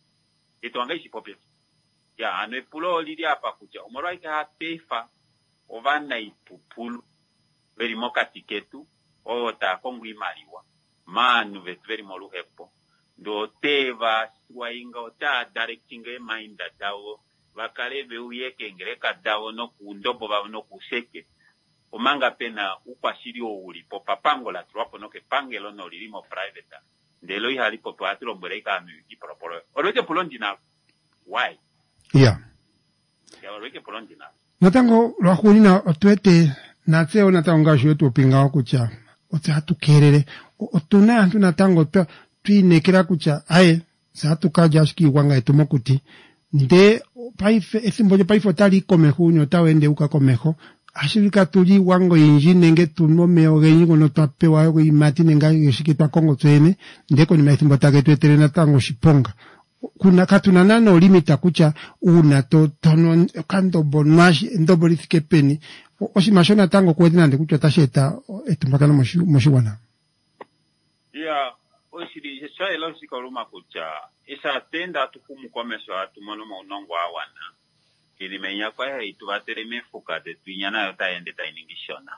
ito ange isipopi ya ane pulo lidi apa kucha umorwa ika hatefa ovana ipupulu veri moka tiketu o ta kongu imaliwa manu vetu veri molu hepo do teva swainga o ta directing e mainda dawo vakale veuyeke ngereka dawo no kundobo ba no kuseke omanga pena ukwashiri uli popa pango la tropo no ke pangelo no lirimo private ndelo ihali popo atro mbereka mi iproporo oroje polondina why
yeah
ya oroje polondina
natango lo akhulina otwete natse ona taunga shwetu opinga kucha ote hatukerere otuna antu natango twa twinekera kucha aye satu kaja shiki wanga etumokuti nde paife esimboje paifo tali komeho nyo tawende uka komeho ashirika tuli wango injine nge tuno meo genyi no tapewa yo imati nenga yeshiki twa Kongo twene ndeko ni maisimbo tage twetere na tango shiponga kuna katuna nano limita kucha una to tono kando bonash ndobolifike peni oshimashona tango kwedina nde kucha tasheta etumbakana moshiwana
ya oshiri shaelo sikoluma kucha isa tenda tukumukomesho atumono monongo awana kilimenya kwa hei tubatere mefuka de tuinyana yota ende tainingishona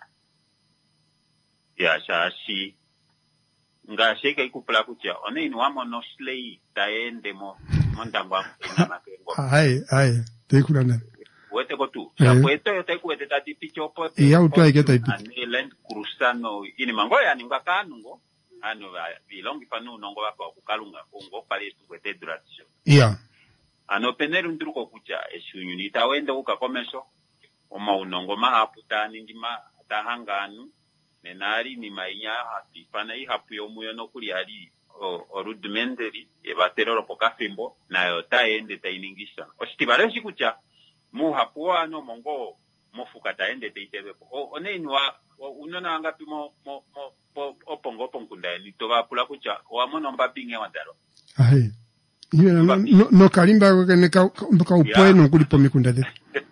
ya shashi nga sheka ikupula kucha one inu wamo no slay taende mo mondangwa ina makengo
hai hai tekulana
wete kotu ya kweto yote kwete tati pichopo
ya utwa igeta ipi
ani land cruzano ini mangoya ninga kanungo ano vilongi panu nongo wako kukalunga kongo pale tukwete duration
yeah
ano penero ndruko kucha eshunyu nitawende ukakomesho oma unongo mahaputa ningima tahanganu nenari ni mainya hati pana ihapu yomuyo no kuli ali orudimentary ebatero pokafimbo nayo taende tainingisha oshitibale shikucha mu hapuwa no mongo mofuka taende teitebepo onenwa unona ngapi mo mo mo opongo ponkunda ni toba pula kucha wamono mbapinge wadaro
ahe iyo no, no, no kalimba kene ka ka upweno kulipo mikunda de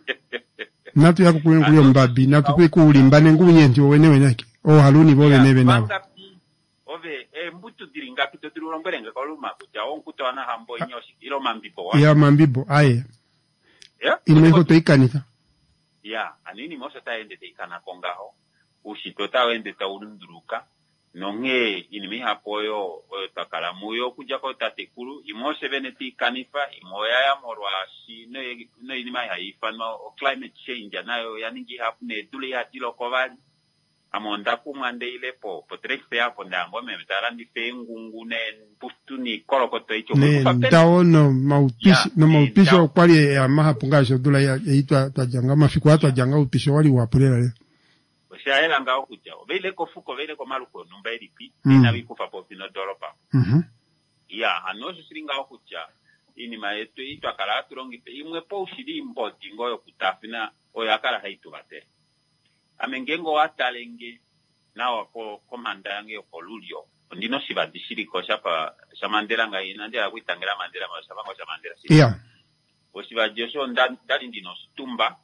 natu yako kuyo kuyo mbabi natu kwe kulimba nengunye nti wenewe nake o haluni bole nebe nabo
ove e mbutu diringa pito dirulomberenga koluma kucha onkuto ana hambo inyoshi ilo mambibo wa
ya mambibo aye
ya
inimeko toikanita
ya anini mosa taende teikana kongaho ushito tawende taununduruka nonge inimi hapoyo takala muyo kuja ko tatekuru imose beneti kanifa imoya ya morwashi no no inima haifa no climate change nayo yaningi hapune tuli ya tilo kovali amonda kumande ile po potrexe ya ponda ngome metarandi pengungu ne pustuni kolokoto icho
ne ndaono maupishi no maupisho kwali ya mahapungasho dula ya itwa tajanga mafikwa tajanga upisho wali wapurera le
shaela ngao kuja obele ko fuko bele ko maluko numba elipi ina bikufa popi no doropa
mhm
ya anozo siringa kuja ini maeto itwa kala turongi pe imwe po ushiri mboti ngoyo kutafina oyakala haitu bate amengengo watalenge nawo ko komanda yange ko lulio ndino sibadishiri ko shapa shamandera ngai nandira kuitangira mandera masabango shamandera
si yeah
osiba joso ndali ndino stumba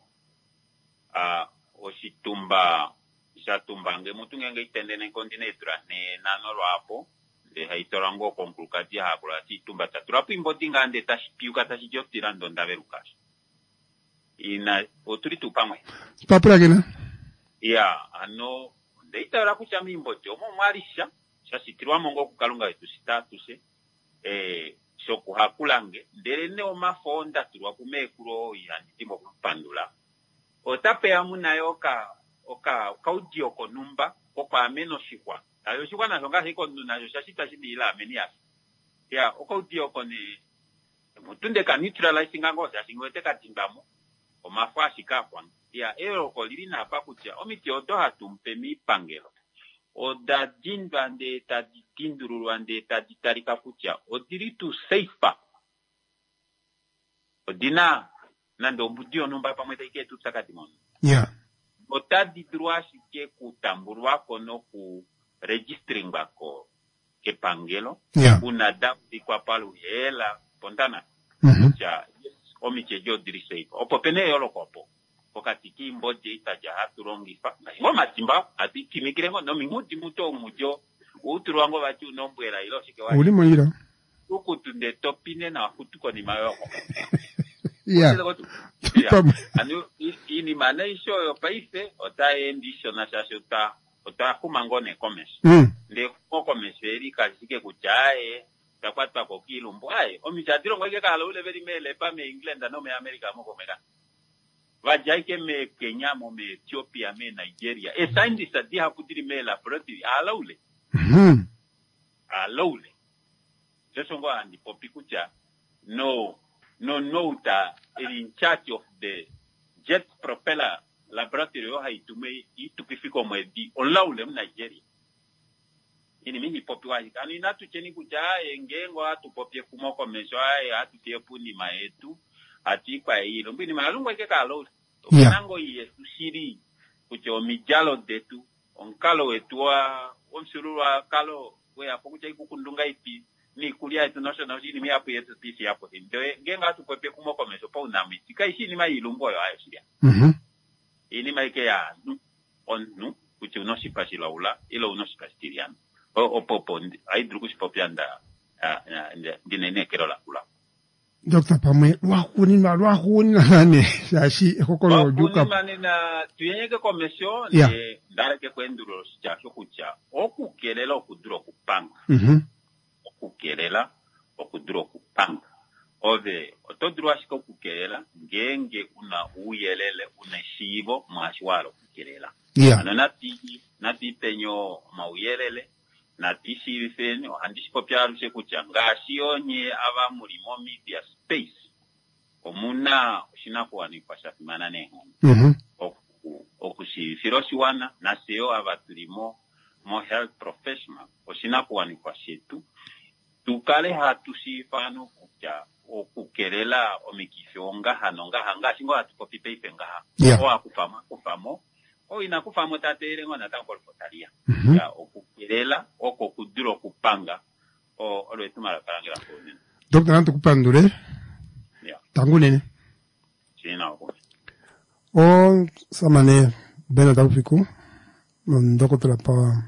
a ositumba shatumba nge mutunga nge itendene kondinetra ne nano lwapo de haitorango konklukati hakula situmba taturapo imbodinga ande tashipiuka tashijotira ndondaveruka ina oturitu pamwe
papura gena
ya ano ndeitara kucha mimbojo mo mwarisha shasitirwa mongo kukalunga wetu status eh shoku hakulange nderene omafonda turwa kumekuro yandimo kupandula otape amuna yoka oka kaudi okonumba okwa ameno shikwa ayo shikwa na zonga hiko nayo shashita shidila amenia ya okaudi okone mutunde ka neutralizing ngo shashingwete katimbamo omafa shikapwa ya ero kolirina hapa kucha omiti oto hatumpe mipangelo oda jinbande taditinduru ande taditarika kucha odiritu safe odina nando mbudio numba pamweta ike tutsakati mono
yeah
otadi druashi ke kutamburwa kono ku registering bako kepangelo
yeah
una dapti kwa palu hela pontana
mhm
cha omiche jo dirisei opo pene yolo kopo wakati kimboje itaja haturongi fa ngoma timba ati kimikirengo no minguti muto mujo uturuango bachu nombwera ilo shikewa
uli moira
ukutunde topine na kutuko ni mayoko
yeah
anu ini maneisho yo paise otae ndisho na shashota ota kumangone komes
mm
nde ko komeseri kashike kuchae takwata ko kilumbo ai omichadiro ngeke kala ule veri mele pa me England no me America mo komera vajaike me Kenya mo me Ethiopia me Nigeria e scientist adi hakudiri me la proti alaule
mhm
alaule jesongo andi popikucha no no nota in charge of the jet propeller laboratorio haitume itukifika mwezi olaule mu Nigeria ini mimi popi wa ani natu cheni kuja engengo atu popie kumoko meswa atu tiepuni maetu ati kwa hilo mbini malungu eke kalo nango yesu shiri kucho mijalo detu onkalo wetua omsurua kalo we apo kucha ikukundunga ipi ni kulia international ni mi apo yetu pisi hapo ndio ngenga atu popie kumoko meswa pa unami kai shini mailungo yo ayo shiria
mhm
ini maike ya onu kucho no sipashi laula ilo no sipastiriano o o popo ai drukus popianda a ndinene kero la kula
Doctor Pamwe wa kuni ma wa kuni nane sashi kokolo juka
mane na tuyenye commission
yeah.
de ndara ke kwenduro cha kucha okukelela okuduro kupanga
mhm
okukelela okuduro kupanga ove otoduro ashika okukelela ngenge una uyelele una shibo mwashwalo okukelela
yeah.
ano nati nati penyo mauyelele na tisi vifeni ohandisi popyaru sekucha ngasionye aba mulimo media space omuna oshina kuwani kwa shafimana neho
mhm
oku okusi firoshi wana na seo aba tulimo mo health professional oshina kuwani kwa shetu tukale hatusi fano kucha okukelela omikifyonga hanonga hanga singo hatukopi peipe ngaha
yeah.
o akufama kufamo o inakufamo tatere ngona tankol fotalia
mm-hmm.
ya okukelela oko kuduro kupanga o olwetumala karangira kone
Doctor Nanto kupandure
ya
tangu nene
china ko
o samane bena tafiku ndoko tla pa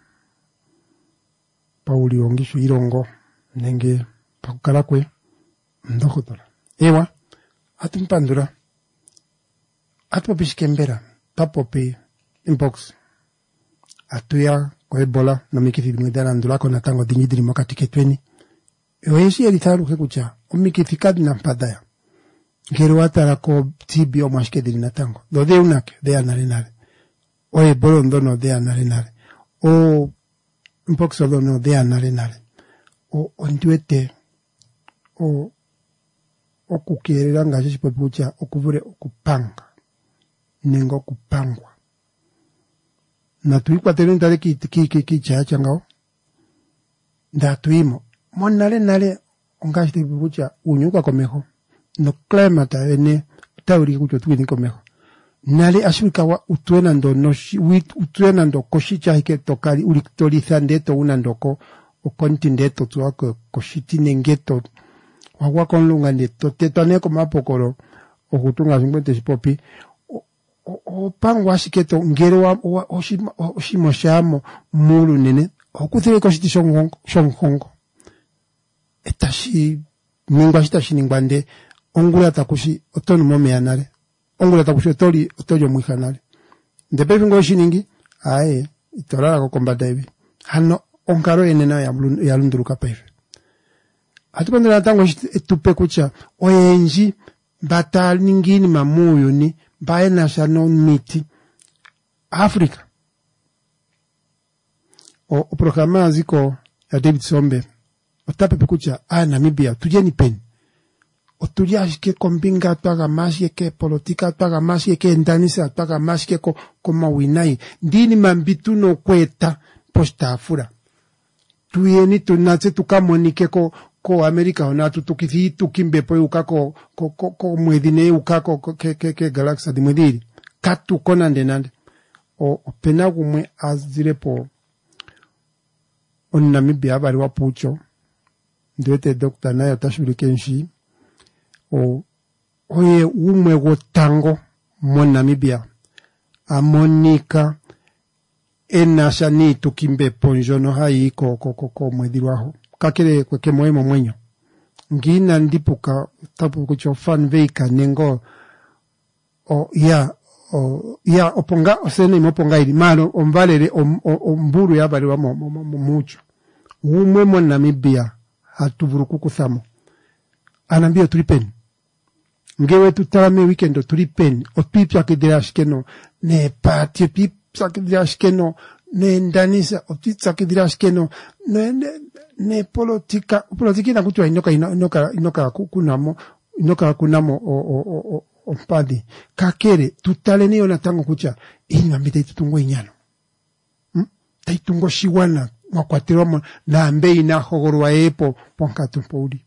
Pauli ongishu irongo nenge pakala kwe ndoko tla ewa atumpandura atupishikembera tapopi inbox atuya kwa Ebola na mikithi mwidana ndulako na tango dinyidiri mwaka tiketweni yoyeshi elitaru kekucha omikithi kadi na mpadaya ngero watara ko tibi o mashkediri na tango do de unake de anarinare o Ebola ndono de anarinare o inbox ndono de anarinare o onduete o okukerera ngaje chipapucha okuvure okupanga nengo kupangwa na tuikwa terentale ki ki ki ki chacha ngao nda tuimo monale nale ongashite bucha unyuka komeho no climate ene tauri kucho tuini komeho nale ashurika wa utwena ndo no wit utwena ndo koshicha hike tokali uliktoriza ndeto una ndoko o kontindeto tuako koshiti nengeto wagwa konlunga ndeto tetane komapokoro okutunga cincuenta sipopi o pango ashiketo ngere wa oshimo oshimo shamo mulu nene okuthire koshiti shongongo shongongo etashi ningwa shitashi ningwande ongula takushi otono momeanale ongula takushi otori otojo mwihanale ndepe ngo shiningi aye itorara ko kombata ibi hano onkaro enena ya ya lunduruka paife atupandira tango etupe kucha oyenji batal ningini mamuyo ni bae national miti Africa o, o programa ziko ya David Sombe otape pekucha a Namibia tujeni pen o tuliashike kombinga twaga mashi ke politika twaga mashi ke ndanisa twaga mashi ke ko koma winai ndini mambitu no kweta posta afura tuyeni tunatse tukamonike ko ko America ona tutukithi tukimbe po ukako ko ko ko mwedine ukako ke ke ke galaxy di mwediri katu kona ndenande o pena kumwe azire po on Namibia bari wa pucho ndete Doctor Nayo Tashurikenshi o oye umwe gotango mo Namibia amonika enashani tukimbe ponjono hai ko ko ko, ko mwedirwaho kakere kweke moemo mwenyo ngina ndipuka tapu kucho fan veika nengo o ya o ya oponga osene moponga ili malo ombalere omburu ya bali wa mucho umwe mo Namibia hatuvuruku kuthamo anambia tulipeni ngewe tutarame weekend tulipeni opipya kidirashkeno ne pati pipya kidirashkeno ne ndanisa opitsa kidirashkeno ne ne, ne politika politika na kutwa inoka inoka inoka kunamo inoka kunamo o o o ompadi kakere tutale niyo natango kucha ina mbita itutungo inyano hmm? Taitungo shiwana mwakwatiromo na ambe ina hogorwa epo ponkatu poudi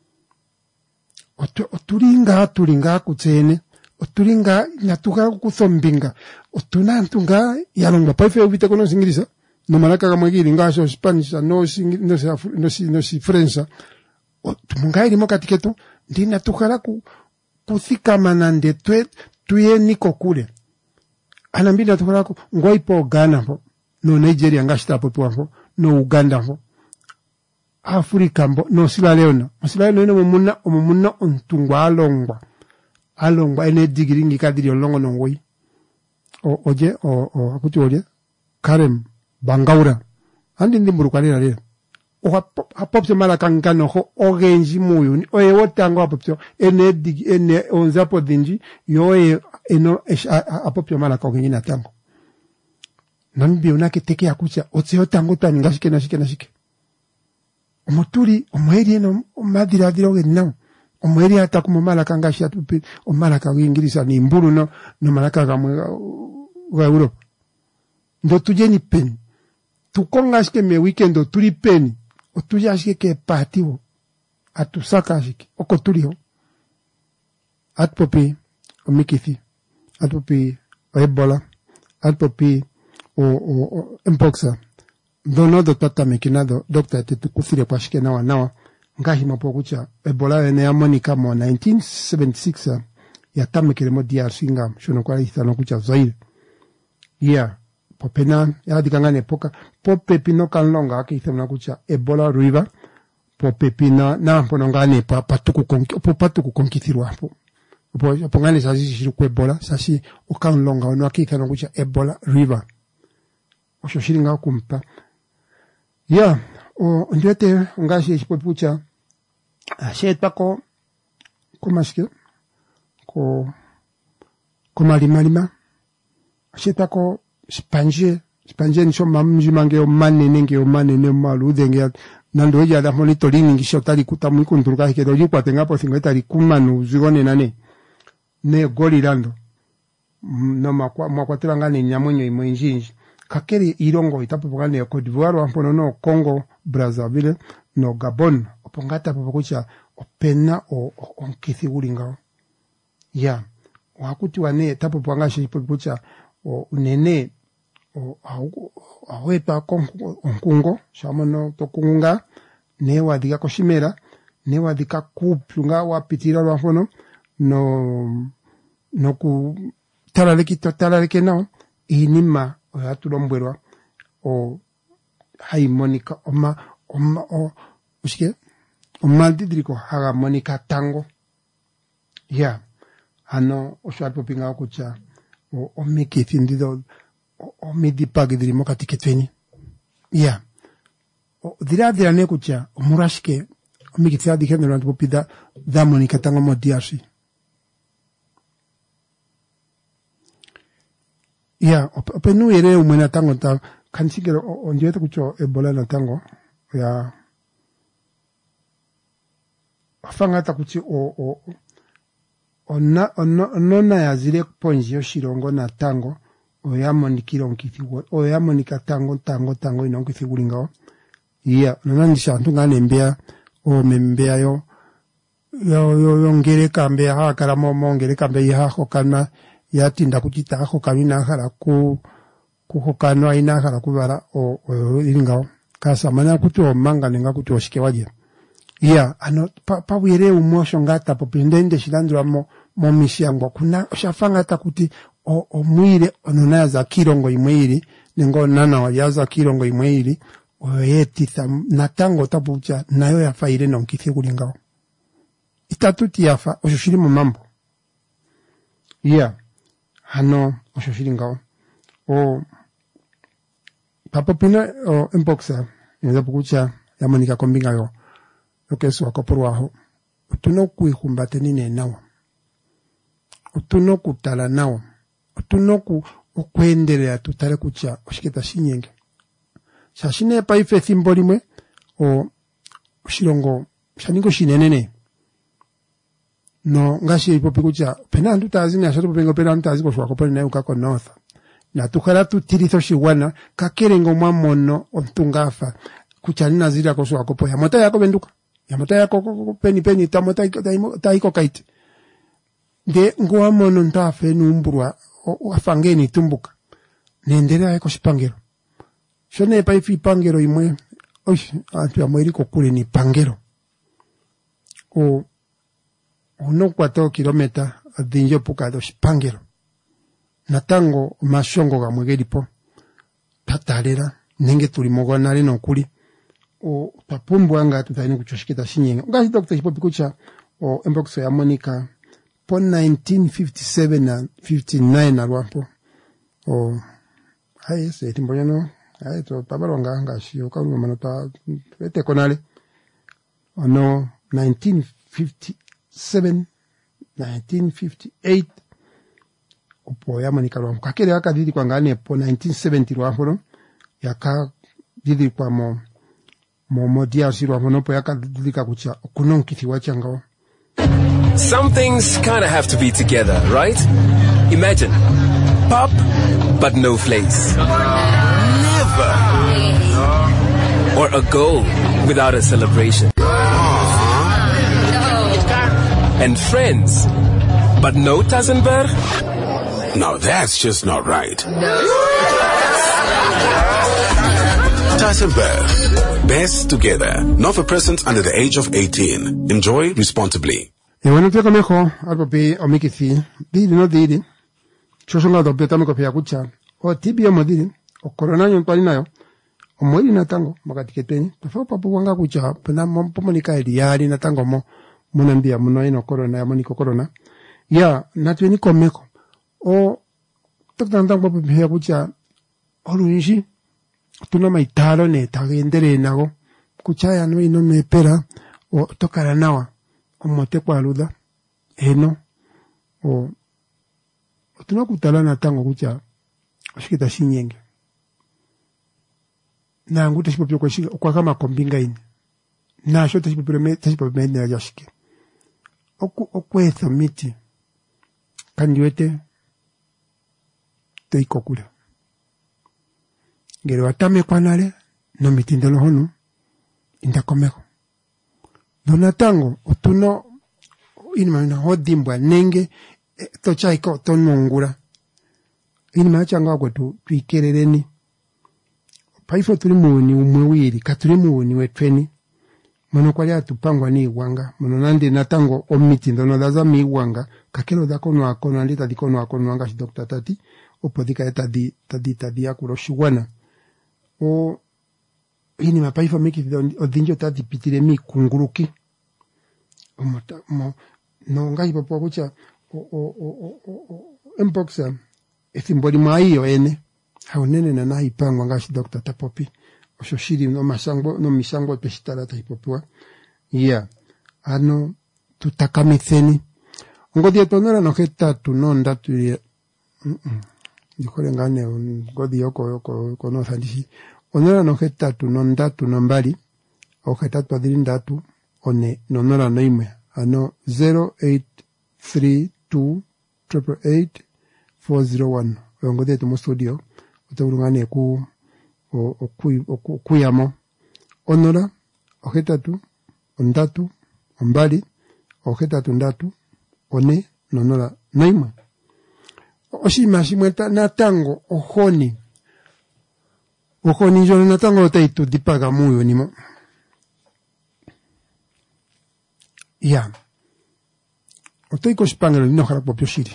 Otu, oturinga turinga kutsene oturinga natuka kuthombinga otunantunga yalongwa paife ubite kono singirisa no malaka kama giri ngaso Spanish no sing no si no si no si French tumunga irimo katiketo ndina tukara ku kuthika manande twe tuye niko kule anambida tukara ku ngoipo Ghana po no Nigeria ngashita po po no Uganda po Afrika mbo no Sierra Leone Sierra Leone omumuna omumuna ontungwa alongwa alongwa ene digiri ngikadiri olongo nongoi o oje o o akuti oje Karem Bangaura andi ndimburu kwalira lera o apopse mala kankano ho ogenji muyuni oye wotango apopse ene digi ene onzapo dinji yoe eno apopse mala ka ogenji natango nambi unake teke akucha otse otango tani ngashike na shike na shike omoturi omweri eno omadira dira ogenna omweri ata kumala kangashi atupi omala ka ingirisa ni mburu no no malaka gamwe wa Europe ndo tuje ni pen tukonga shike me weekend oturi pen otuja shike ke patiwo atusaka shike okoturiho atpopi omikithi atpopi Ebola atpopi o o mpoxa dono do tata mekinado doctor tetukusire kwa shike nawa nawa ngahi mapokucha Ebola ene amonika mo nineteen seventy-six ya tamekere mo D R C ngam shono kwa hitano kucha Zaire yeah popena ya dikangane poka popepino kanlonga akithana kucha Ebola river popepina na ponongane pa patuku konki popatuku konkithirwa po po pongane sazi shiru ku Ebola sasi okanlonga ono akithana kucha Ebola river osho shiringa kumpa yeah o ndete ngashi chipopucha ashetpa ko komashike ko komalimalima ashetpa ko spanje spanje ni choma mji mange omanene nge omanene malu denge nando ya da monitoring ngisho tali kutamu ikunduruka hike doji kwatenga po cincuenta likumanu zigone nane ne golirando no makwa makwatira ngane nyamonyo imwenjinji kakeri irongo itapo ngane Cote d'Ivoire ampono no Congo Brazzaville no Gabon opongata pokucha opena o onkithi ulinga ya wakuti wane tapo pwangashi pokucha o nene o awepa konkungo shamono tokunga ne wadika koshimera ne wadika kuplunga wapitira lwafono no no ku talaleki talaleki no inima oyatulombwerwa o haimonika oma oma o ushike omaldidriko haga monika tango ya ano oshapo pinga kucha o omikithi ndido o midipagi dirimo katiketweni ya o dira dira ne kucha omurashike omikithi adike no rantu pida da monika tango mo D R C ya openu ere umena tango ta kansigero onjeta kucho Ebola na tango ya afanga ta kuchi o o ona ona ya zile ponji yoshirongo na tango oyamonikiro nkithiwo oyamonika tango tango tango ino nkithigulinga ya nanandisha ntungane mbea o membea yo yo yo ngere kambe ha karamo mongere kambe ya hokana yatinda kuchita hokamina hala ku ku hokano aina hala kubara o ilinga kasa mana kuto manga ninga kuto oshike waje ya ano pa, pa wire umosho ngata popindende shilandura mo mo mishango kuna shafanga takuti o, o mwire ononaza kirongo imweiri ningo nana yaza kirongo imweiri oyetitha natango tapucha nayo yafaire no nkithigulinga itatuti yafa oshoshiri mu mambo yeah hano oshoshiri ngao o papopina o mpoxa neza pukucha yamonika kombinga yo lokeso akoporwaho utuno kuihumbate nine nawa utuno kutala nawa utuno ku okwendelea tutale kucha oshiketa shinyenge shashine pa ife thimbolimwe o shirongo shaningo shinenene no ngashi ipopi kucha pena ndutazi na shatu pengo pena ndutazi ko swako pena ukako north na tukala tutirizo shiwana kakerengo mwamono ontungafa kucha nina zira ko swako po ya mota yako benduka ya mota yako peni peni tamota taiko kaiti de ngwa mono ntafe numburwa afangeni tumbuka nendera yako shipangero shone pa ifi pangero imwe oish antu amweri ko kule ni pangero o uno cuatro kilómetros adinjo pukado shipangero natango mashongo ga mwegeripo tatalera nenge tuli mogonale no kuli o tapumbu anga tutaini kuchoshikita shinyenga ngazi dokta hipo pikucha o embokso ya Monica po nineteen fifty-seven na fifty-nine alwapo o haye se timboyano haye to pabalonga ngashi o kaunga manota vete konale ono nineteen fifty-seven nineteen fifty-eight upo ya Monica lwapo kakele yaka didi kwa ngane po nineteen seventy lwapo yaka didi kwa mo mo modia sirwa mono po yaka didi kakucha kunonkiti wachangao.
Some things kind of have to be together, right? Imagine pop but no flakes. Never. Or a goal without a celebration. And friends but no Tassenberg.
Now that's just not right. Tassenberg. Best together. Not for persons under the age of eighteen. Enjoy responsibly.
E bueno, te conejo, algo pe o mikisi, didi no didi. Chosonga do beta meko pe akucha. O tibia modidi, o corona nyo mpali nayo. O mwili na tango, makatiketeni. Tofao papu wanga kucha, pena mompo monika eliari na tango mo. Munambia muno ino corona ya moniko corona. Ya, natueni komeko. O tokta ntango papu pe akucha. Olu nji. Tuna maitaro ne tagendere nago. Kucha ya no ino me pera. O tokara nawa. Omote kwa aluda, eno, o, tuna kutala na tango kucha, ashikita shinyenge. Na angu tashipopio kwa shika, kwa kama kombinga ini. Na asho tashipopio me, tashipopio me nila yashike. Oku, oku etho miti, kandiwete, teiko kula. Gero atame kwa nale, no miti ndelo honu, inda komeko. Dona tango, otuno, inima ina hodimbwa nenge, tochaiko tonungura. Inima achanga kwa tu, tuikerereni. Paifo tuli muuni umwewiri, katuli muuni wetweni. Mono kwa lia tupangwa ni iwanga. Mono nandi natango omiti, ndono daza mi iwanga. Kakelo dako no akono, nandi tadiko no akono wanga shi dokta tati. Opodika ya tadi, tadi, tadi ya kuroshiwana. O, ini mapaifa miki odinjo tati pitire mi kunguruki mo mo no ngai popo kucha o o o o emboxa esimboli maiyo ene haunene na nai pangwa ngashi doctor tapopi o shoshiri no masango no misango pestara taipopwa ya ano tutakamitheni ngodi etonera no heta tunonda tuye dikore ngane ngodi yoko yoko kono sandishi onora no hetatu no ndatu no mbali o hetatu adiri ndatu one nonora no imwe ano zero eight three two eight eight eight four zero one ngode tu mo studio utawurungane ku o ku kuyamo onora o hetatu ondatu mbali o hetatu ndatu one nonora no imwe oshima shimweta na tango ohoni Oko ni jone na tango taitu dipaga muyo nimo. Ya. Otoi ko spangelo no hara popio shiri.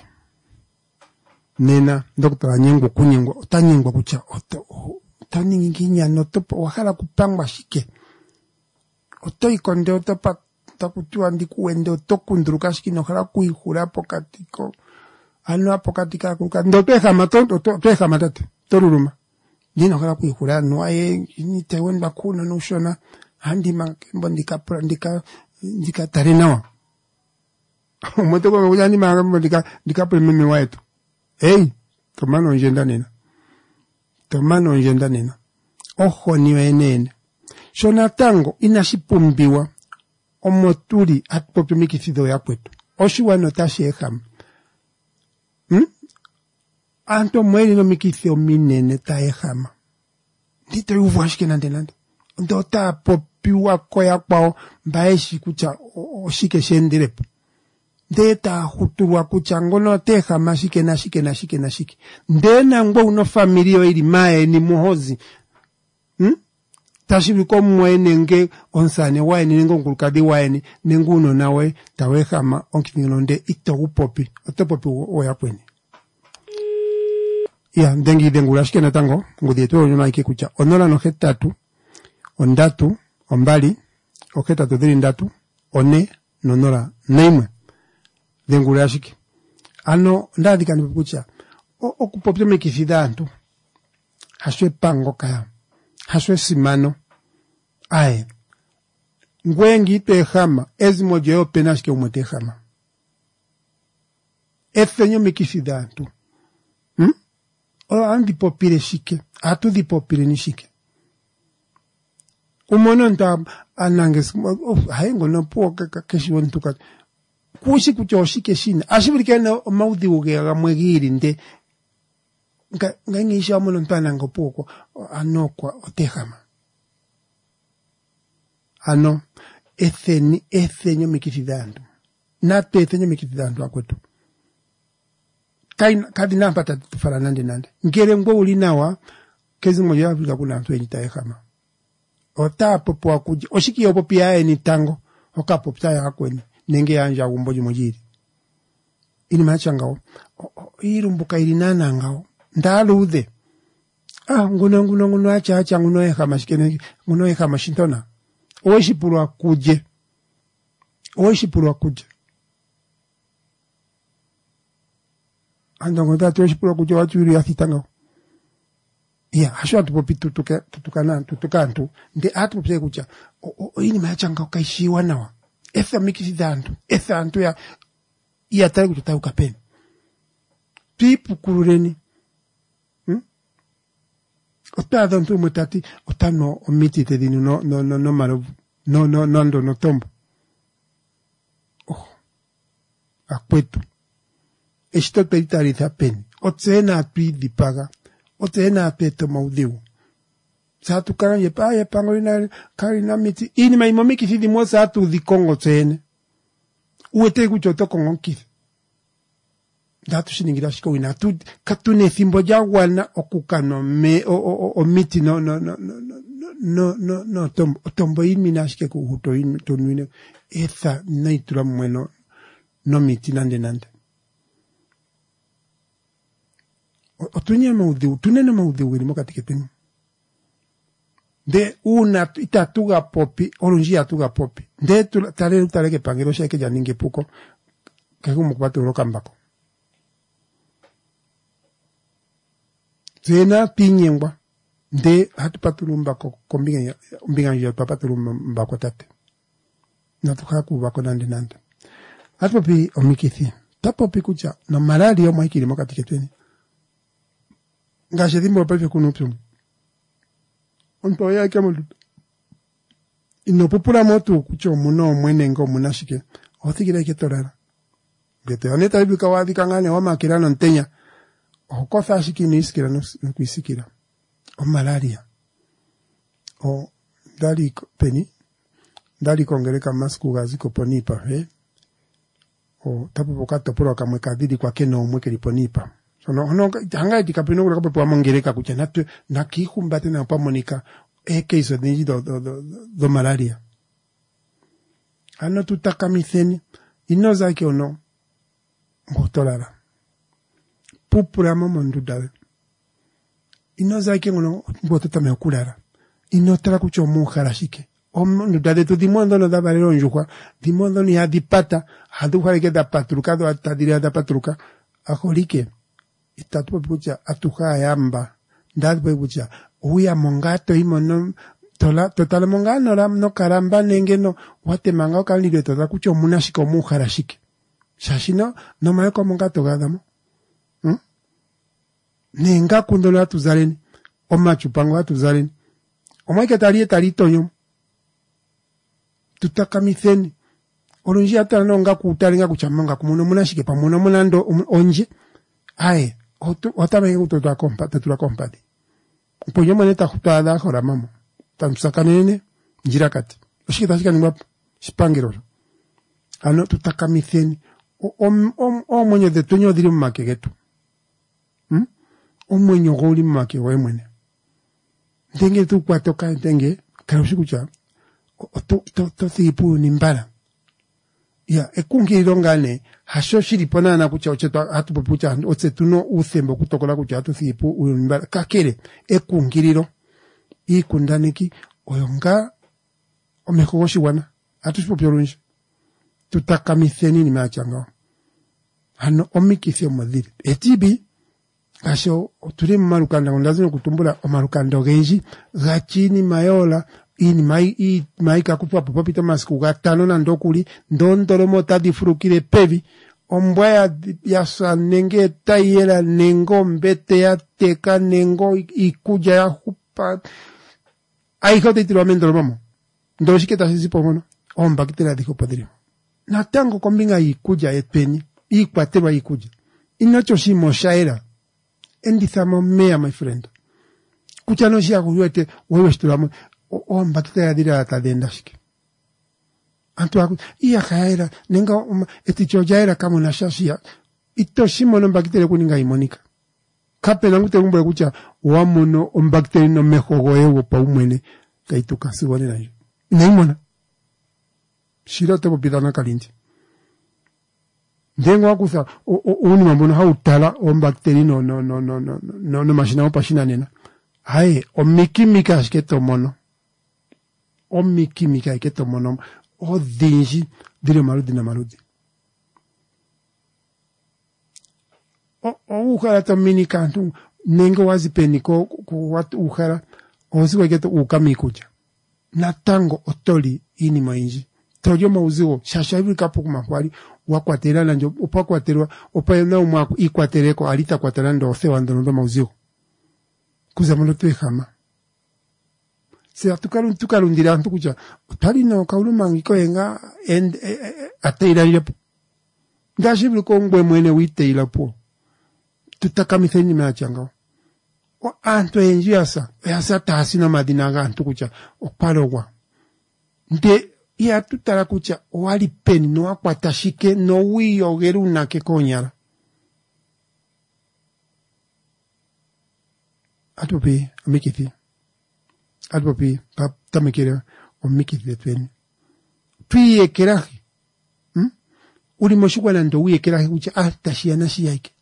Nena doktora nyengo kunyengo otanyengo kucha oto taninginya no topo wahara kupangwa shike. Otoi konde otopa takutua ndikuende otokundruka shiki no hara kuihura pokatiko. Ano apokatika kuka ndo peha matonto to peha matate toruruma. Nino kala kuikura no aye ni tewen bakuna no shona handi ma mbondika ndika ndika tarinawa moto kwa ngani ma mbondika ndika prememe wetu hey tomano njenda nena tomano njenda nena oho ni wenene shona tango inashipumbiwa omoturi atpopimiki sido ya kwetu Oshiwa no tasheham. Hmm? Anto mweli no mikithio minene taehama. Dito yuvuashike nande nande. Ndota popiwa koya kwao mbaeshi kucha oshike shendirepo. Deta hutuwa kucha ngono tehama shike na shike na shike na shike. Ndena ngbo uno familio ili mae ni muhozi. Hmm? Tashibiko mwene nge onsane waini nengo ngulukadi waini nengu uno nawe tawehama onkitinonde ito upopi. Oto popi oya kweni. Ya, ndengi dengula shike na tango, ngudietuwa unyuma ike kucha. Onola no hetatu, ondatu, ombali, okhetatu dhiri ndatu, one, nonola, neimwe. Dengula shike. Ano, ndadika ni kucha. Okupopyo mekithidantu. Haswe pango kaya. Haswe simano. Ae. Ngwengi tehama, ezi mojeo penashike umwe hama. Efenyo mekithidantu. Hmm? O andi popire shike, atu di popire ni shike. Umono nta ananges, oh, haengo no po kakeshi wantuka. Kushi kucho shike shina. Ashibirike na maudi uge aga mwegiri nde. Nga, nga ingisha umono nta anango poko, ano kwa otehama. Ano, etheni, ethenyo mikithidandu. Natu ethenyo mikithidandu akwetu. Kadi nampata tufara nande nande. Ngere mbo ulinawa, kezi moja Afrika kuna mtu enyi taehama. Ota popo wakuji. Oshiki yopo pia eni tango. Oka popita ya hakweni. Nenge anja umboji mojiri. Ini macha ngao. Iru mbuka ilinana ngao. Ndalu ude. Ah, nguno nguno nguno acha acha nguno eka mashikene. Nguno eka mashintona. Oishi puru wakuje. Oishi puru wakuje. Ando ngota tuoshi pura kujo watu yuri yathitanga. Iya, asho atupopi tutuka, tutukana, tutukantu. Nde atupopi kucha. O, o, ini maachanga ukaishiwa nawa. Etha mikisi dantu. Etha antu ya, iya tari kututa ukapeni. Pipu kurureni. Hmm? Ota adontu mutati, ota no omiti te dinu, no, no, no, no marovu. No, no, no, no, no tombo. Oh. Akwetu. Esto peritariza pen. Otsena atui dipaga. Otsena apeto maudiu. Satu kara yepa yepango ina karina miti. Ini maimomi kisidi mo satu di Kongo tsene. Uete kuchoto Kongo kisi. Datu shiningira shiko ina. Tu katune thimbo jagwana okukano me o o o miti no no no no no no no no tombo tombo imi nashike kuhuto imi tonuine. Etha naitura mweno no miti nande nande. Otunya maudhiu, tunene maudhiu wini katika tenu. De una itatuga popi, orunji atuga popi. De tale utaleke pangero shake janinge puko, kaku mukupatu uroka mbako. Zena pinyengwa, de hatu patulu mbako, kombinga mbinga njia papatulu mbako tate. Natukaku wako nande nande. Hatu papi omikithi. Tapopi kucha, na marali yo maikiri mo katika tenu. Ngashe dimbo pepe kunupyo. Onto ya kama ino popula moto kucho muno mwene ngo munashike. Othikira ketorara. Gete oneta ibika wadi kangane wa makirano ntenya. Okofa shiki ni isikira no kuisikira. O malaria. O dali peni. Dali kongereka masku gaziko ponipa, eh. O tapu pokato pura kamwe kadidi kwa keno mweke liponipa. So no no hanga itika pino kwa kwa mongereka kucha natu na kikumbate na pamonika eke iso dinji do do do, do malaria. Ano tutaka mitheni inoza ke ono ngotolara. Pupura mama ndudale. Inoza ke ono ngotota me okulara. Inotara kucho muharashike. Om ndudale tu dimondo no da balero njukwa. Dimondo ni adipata haduha ke da patruka do atadira da patruka. Aholike itatu bucha atuha yamba ndad bucha uya mongato imono tola total mongano ram no karamba nenge no wate manga kali de toda kucho munashiko muharashike shashino no mayo mongato gadamo hm nenga kundola atuzaleni omachupango atuzaleni omaike tali tali tonyo tutakamitheni olunji atano nga kutalinga kuchamanga kumuno munashike pamuno munando onje aye otame utotwa kompa tatula kompati mponyo moneta kutada khora mamo tamsakanene njira kati oshikita shika ngwapo shipangiro ano tutakamitheni om om omwenye de tonyo diri mmake getu hm omwenye goli mmake wemwene ndenge tu kwatoka ndenge karushikucha to to to thipu nimbala ya ekungiriro ngane hasho shiripona na kucha ocheto atupopucha otsetuno uthembo kutokola kucha atu thipu unimbala kakere ekungiriro ikundaniki oyonga omekogoshi wana atushipopyorunji tutakamitheni ni machanga hano omikithio modhiri etibi kasho tuli marukanda lazima kutumbula omarukanda genji gachini mayola ini mai i mai kakupwa popita masiku gatano na ndokuli ndondolo mota difurukire pevi ombwa ya sanenge tayela nengo mbete ya teka nengo ikuja ya hupa aikote tilwamendo mamo ndo shiketa sisi pomono omba kitela diko podrio na tango kombinga ikuja etpeni ikwateba ikuja inacho shimo shaira endithamo mea my friend kuchano shia kuwete wewe stulamo omba kitela dira atadenda shiki antu aku iya khaira nenga um, eticho jaira kama na shashia ito shimo no bakitele kuninga imonika kape na ngute ngumbule kucha wamuno ombakitele no mehogo ewo pa umwene kaituka siwone na naimona shira tebo bidana kalindi ndengo akusa uni mambono hautala ombakteri no no no no no no no mashina opashina nena hae omikimika asketo mono omikimika asketo mono o dinji dire marudi na marudi o o ukara to minikantu nengo wazipeniko ku watu ukara oziwe geto ukamikuja na tango otoli ini mainji tojo mauzigo shasha hivi kapo kumafwali wakwatera na njo upakwaterwa opayona umwako ikwatereko alita kwatera ndo osewa ndo mauzigo kuza mono twehama se atukaru tukarundira ntukuja utali no kaulumangiko yenga and e, e, ateira ilepo ndashibuli ko ngwe mwene witeira po tutakamitheni machanga o anto enjiasa yasa tasina madina ga ntukuja opalogwa nde ya tutara kucha wali peni no akwatashike no wiyo geruna ke konyara atopi amikithi atopi pap tamekera o mikithi tweni tuye kerahi hm uli moshukwa na ndo wiye kerahi kucha atashia na shi yake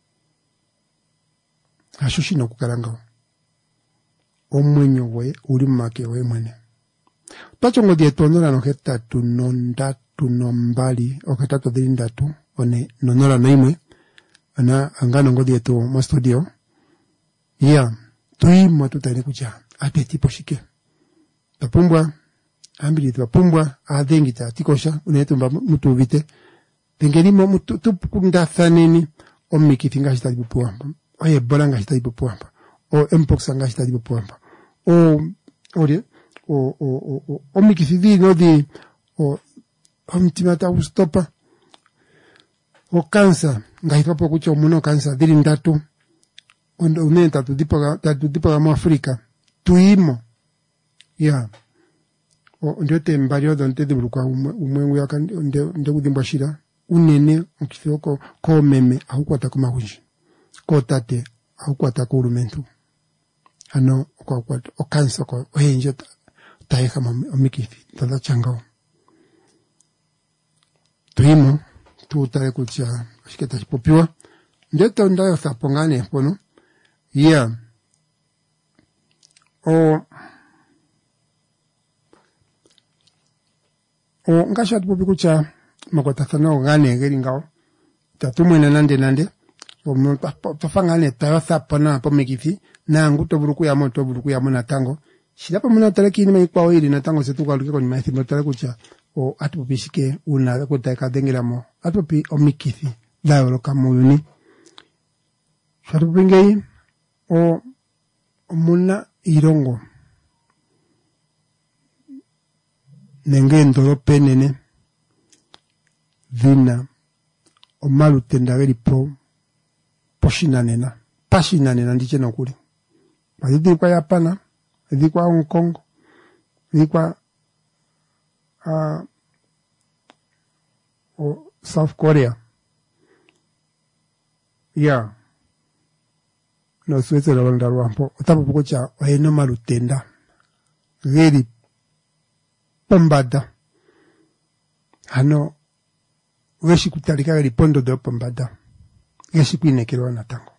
ashushi no kukaranga omwenyo we uli make we mwene pachongo die tonora no heta tunonda tunombali o heta to dirinda tu one nonora no imwe ana angano ngodi to mo studio ya tuimo tutani kucha ate tipo shike tapumbwa ambili tapumbwa adengita tikosha unetumba mutu vite tengelimo mutu tupunda thaneni o mikitinga shita dipuamba o ebola nga shita dipuamba o mpox nga shita dipuamba o ore o o o o mikithidi no di o omtimata ustopa o cancer ngaita poco cho muno cancer dirindatu ondo unenta tu dipa tu dipa mo Afrika tuimo ya o ndote mbario donte de bruka umwengu ya kan nde nde kudimbashira unene ukifoko ko meme aukwata kuma kunji ko tate aukwata ko rumentu ano ko kwata o cancer ko o henje taika mikithi tada changao tuimo tu tare kucha ashiketa popiwa ndeto ndayo sapongane pono yeah o o ngasha tupopi kucha makota sana ngane geringao tatumwena nande nande o tofangane tayo sapona po mikithi na nguto buruku ya moto buruku ya mona tango shidapa muna tareki ni maikwa oiri na tango setu kwa luke kwa ni maithi motare kucha o atupopi shike una kutaika dengila mo atupopi o mikithi dayo loka muyuni shatupingei o muna irongo nenge ndoro penene vina omalu tendageri po poshinanena pashinanena ndiche nokuli badidi kwa Japana ndi kwa Hong Kong ndi kwa uh, o South Korea ya no suweze la wanda ruampo otapo poko cha oeno malu tenda geri pombada hano weshi kutalika geri pondo de pombada yeshi kuinekero na tango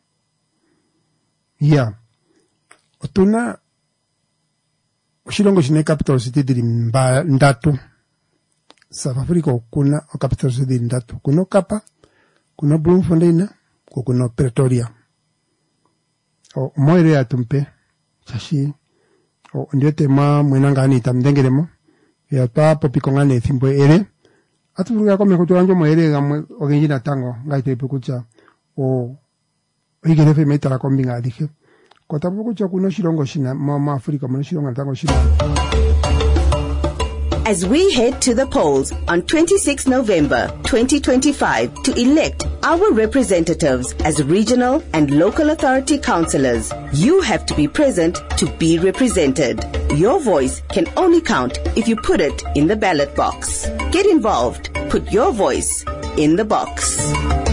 ya otuna oshilongo shine capital city dili mba ndatu South Africa kuna o capital city ndatu kuno Kapa kuna Bloemfontein kuno Pretoria o moire atumpe chashi o ndio tema mwenanga ni tamdengeremo ya pa popiko ngane thimbo ere aturuga ko meko tuanjo moire gamwe ogenjina tango ngaite pekucha o igere fe metara kombinga dije kota pekucha kuno shilongo shina ma Africa mo shilongo tango shina.
As we head to the polls on twenty-sixth November twenty twenty-five to elect our representatives as regional and local authority councillors, you have to be present to be represented. Your voice can only count if you put it in the ballot box. Get involved. Put your voice in the box.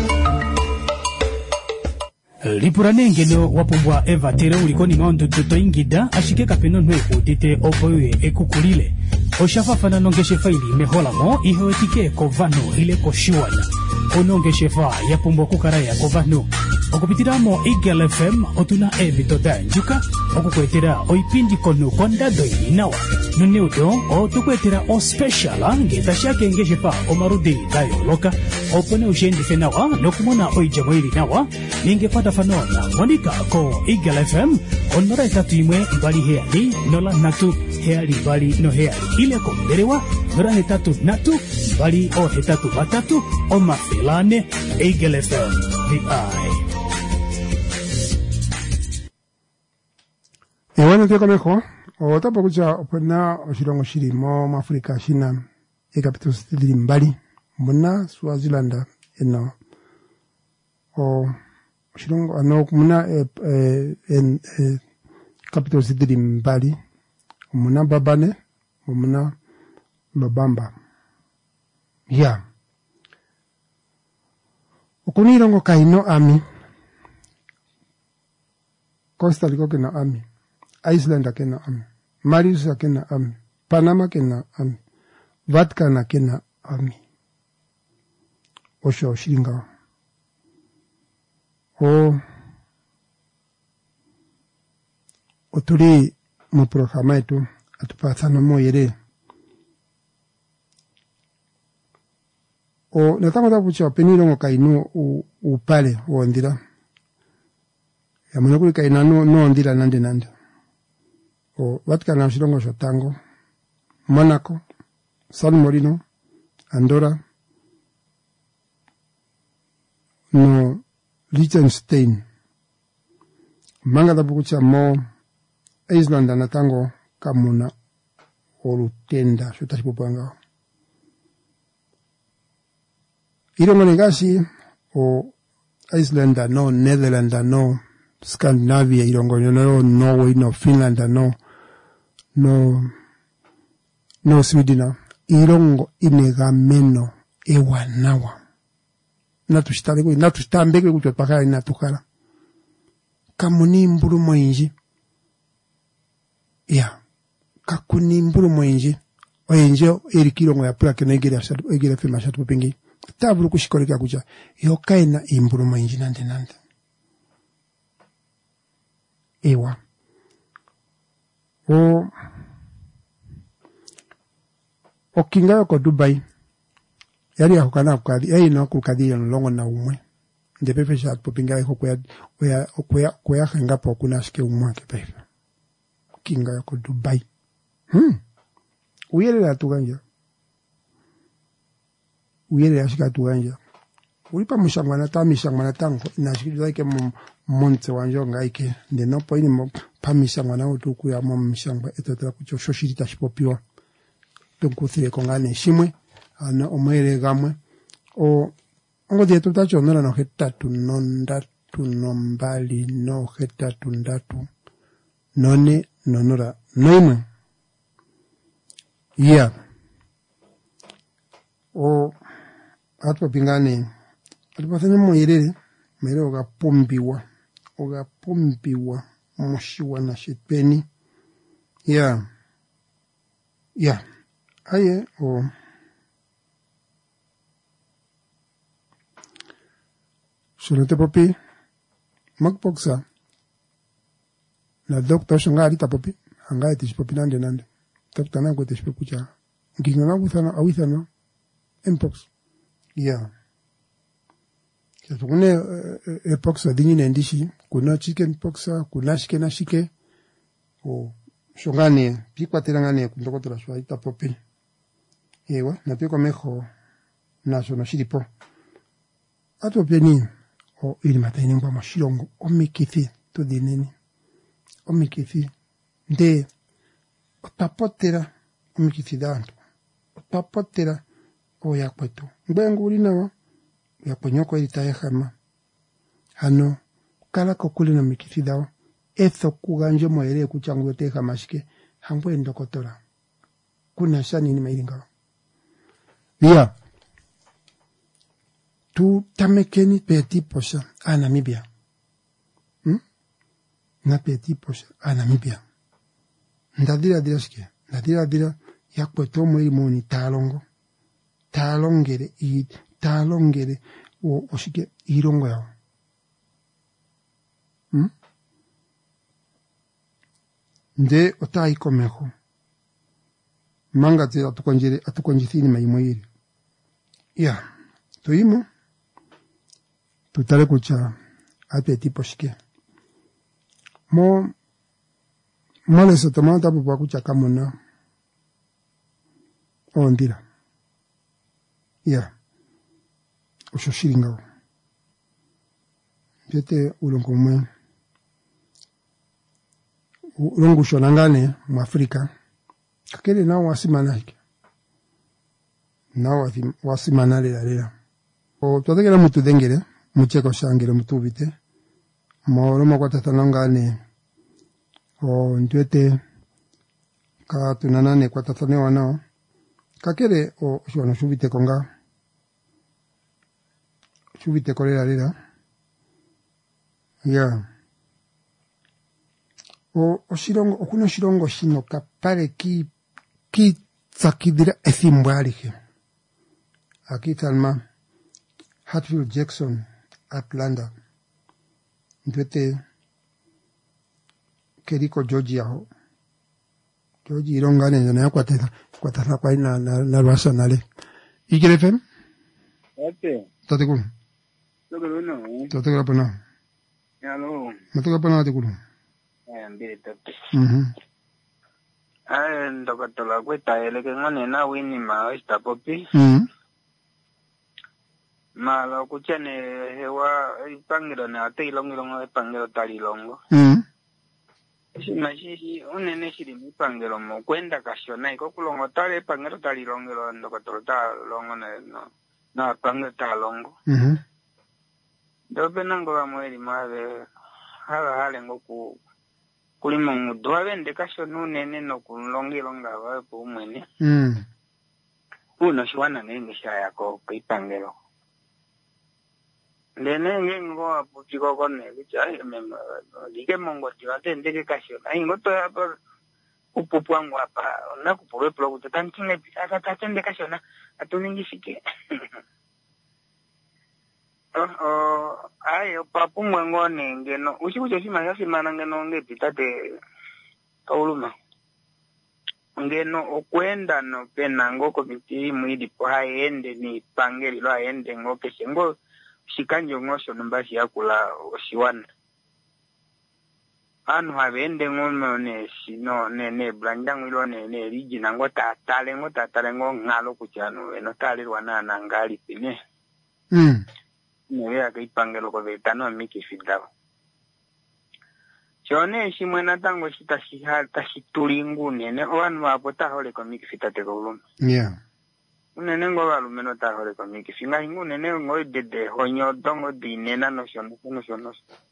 Lipuranenge no wapumbwa Eva tere ulikoni ngondo toto ingida ashike kapeno nwe utite opoye ekukulile oshafafana nongeshe faili mehola mo iho etike kovano ile koshiwana onongeshe fa yapumbwa kukaraya kovano okupitiramo Eagle F M otuna evitoda njuka okukwetera oipindi kono kondado inawa nuneudo otukwetera o special angeta shake ngeshe fa omarudi dayo loka opone ushendi fenawa nokumona oijamo ili nawa ningepata fanona monika ko Eagle F M onora etatu imwe mbali heali nola natu heali bali no heali ile komberewa nora hetatu natu bali o hetatu batatu o mafilane Eagle F M the eye.
Ewana teko meko o tapo kucha opena oshilongo shiri mo Afrika shina e capital city mbali muna Swaziland eno o shilongo ano muna e, e, en e, capital city mbali muna Babane muna Lobamba ya okunirongo kaino ami Costa Rica kena ami Iceland kena ami Mauritius kena ami Panama kena ami Vatican kena ami osho shiringa o oturi mu programa yetu atupatana moyere o nataka tapucha peniro ngokaino upale wondira ya munakuli kaina no no ndira nande nande o Vatican na shilongo shotango Monaco San Marino Andorra no Liechtenstein manga tapucha mo Iceland na tango kamuna olutenda shotashipopanga irongo negasi o Iceland no Netherlands no Scandinavia irongo no Norway no Finland no no no Sweden irongo inegameno ewanawa natushitale ko natustambeke kutwa pakala natukala kamuni mbulu mwinji ya kakuni mbulu mwinji oyenje erikirongo ya plake no igere ashatu igere fema ashatu pingi tabulu kushikoleka kucha yokaina imbulu mwinji nande nande ewa o okinga ko Dubai yari yakukana kukadi ei no kukadi longo na umwe ndepepe shat popinga ko kwa kwa kwa hanga po kuna shike umwe kepepe kinga ko Dubai hmm uyele la tuganja uyele ashika tuganja ulipa mushangwana ta mishangwana tango na shikira ke monte wanjonga ike de no poini mo pa mishangwana utuku ya mo mishangwa etotera kucho shoshirita shipopiwa penkuthire kongane shimwe ana omere gamwe o ngo de tuta chonora no hetatu nondatu nombali no hetatu ndatu none nonora noimwe yeah o atwa pingane alipafanya moyerere mere ogapombiwa ogapombiwa moshiwa na shipeni yeah yeah aye o Shulete popi makpoksa na doctor shangari ta popi hangai tish popi nande nande doctor na gote shpe kucha nginga na withana awithana mpox yeah Kuna epox adini nendishi kuna chicken pox kuna shike na shike o shongane pikwa terangane kundoko tora shwa ita popi ewa na piko mejo na sono shiripo ato peni o ili mataini ngwa mashilongo o mikithi to dineni o mikithi nde o tapotera o mikithi danto o tapotera o yakwetu ngbengu ulinawa ya ponyoko ilitaye hama hano kala kokuli na mikithi dawa etho kuganje moere kuchangu te hamashike hangwe ndokotora kuna shani ni mairinga bia tu tamekeni peti posha a Namibia hmm? na peti posha a Namibia ndadira dirashke ndadira dira yakweto moiri moni talongo talongere i talongere o oshike irongo yao hmm? nde otai komeho manga te atukonjere atukonjithini maimoiri ya tuimo tutale kucha ate tipo shike mo mole so tomata po kucha kamona ondira ya ushoshiringa jete ulongo mwe ulongo shonangane mu Afrika kakele na wasimanake na wasimanale la lera o todegera mutu dengere mucheko shangere mutubite mo roma kwatatanangane o ndwete ka tunanane kwatatane wana kakele o shwana shubite konga Subite kolera lera. Ya. O, o shirongo, o kuno shirongo shino kapare ki, ki tsakidira ethimbarike. Aki talma Hatfield Jackson, Atlanta. Ndwete keriko Georgia ho. Georgia irongane na ya kwateta, kwatata kwa ina na, na rwasa nale. Ikire fem?
Ate.
Tate kulu.
Tukulu no.
Tate kula pona.
Hello.
Matuka pona tate kulu.
Eh, mbili tate.
Mhm.
Ay, ndokatola kweta ele ke ngone na wini ma esta popi.
Mhm.
Ma lo kuchane hewa ipangiro na ate ilongilongo ipangiro talilongo.
Mhm.
Shima shishi unene shiri ipangiro mo kwenda kashona iko kulongo tale ipangiro talilongo ndokatola talongo na no. Na pangiro talongo.
Mhm.
Dobe nango wa mweli mawe hala hale ngoku kulima mudu wabende kasho nunene no kulongilonga wapo umwene.
Mhm.
Uno shwana nenge shaya ko kipangelo. Ndene ngengo apu chiko kone kichai mema dike mongo tiwate ndeke kasho. Ai ngoto hapa upupu wangu hapa na kupure plo kutantinge ata tatende kasho na atuningi shike. Oh, ayo papu mwengone ngeno usiku chosima yasimana ngeno ngepitate kauluma ngeno okwenda no pena ngoko biti mwidi po haende ni pangeli lo haende ngoke sengo shikanjo ngosho numbashi yakula oshiwana anu habende ngome ne sino ne ne blanjangu ilo ne ne rigi nango tatale ngo tatale ngo ngalo kuchano eno tale wana na ngali pine
mm
Newea kaipangelo kwa vetano miki fidao. Chone shimwena tango shita shiha ta shitulingu nene oanu apota hole kwa miki fitate kwa ulumi.
Yeah.
unene ngo balume no ta hore komiki singa hingu unene ngo dede honyo dongo dinena no shono no shono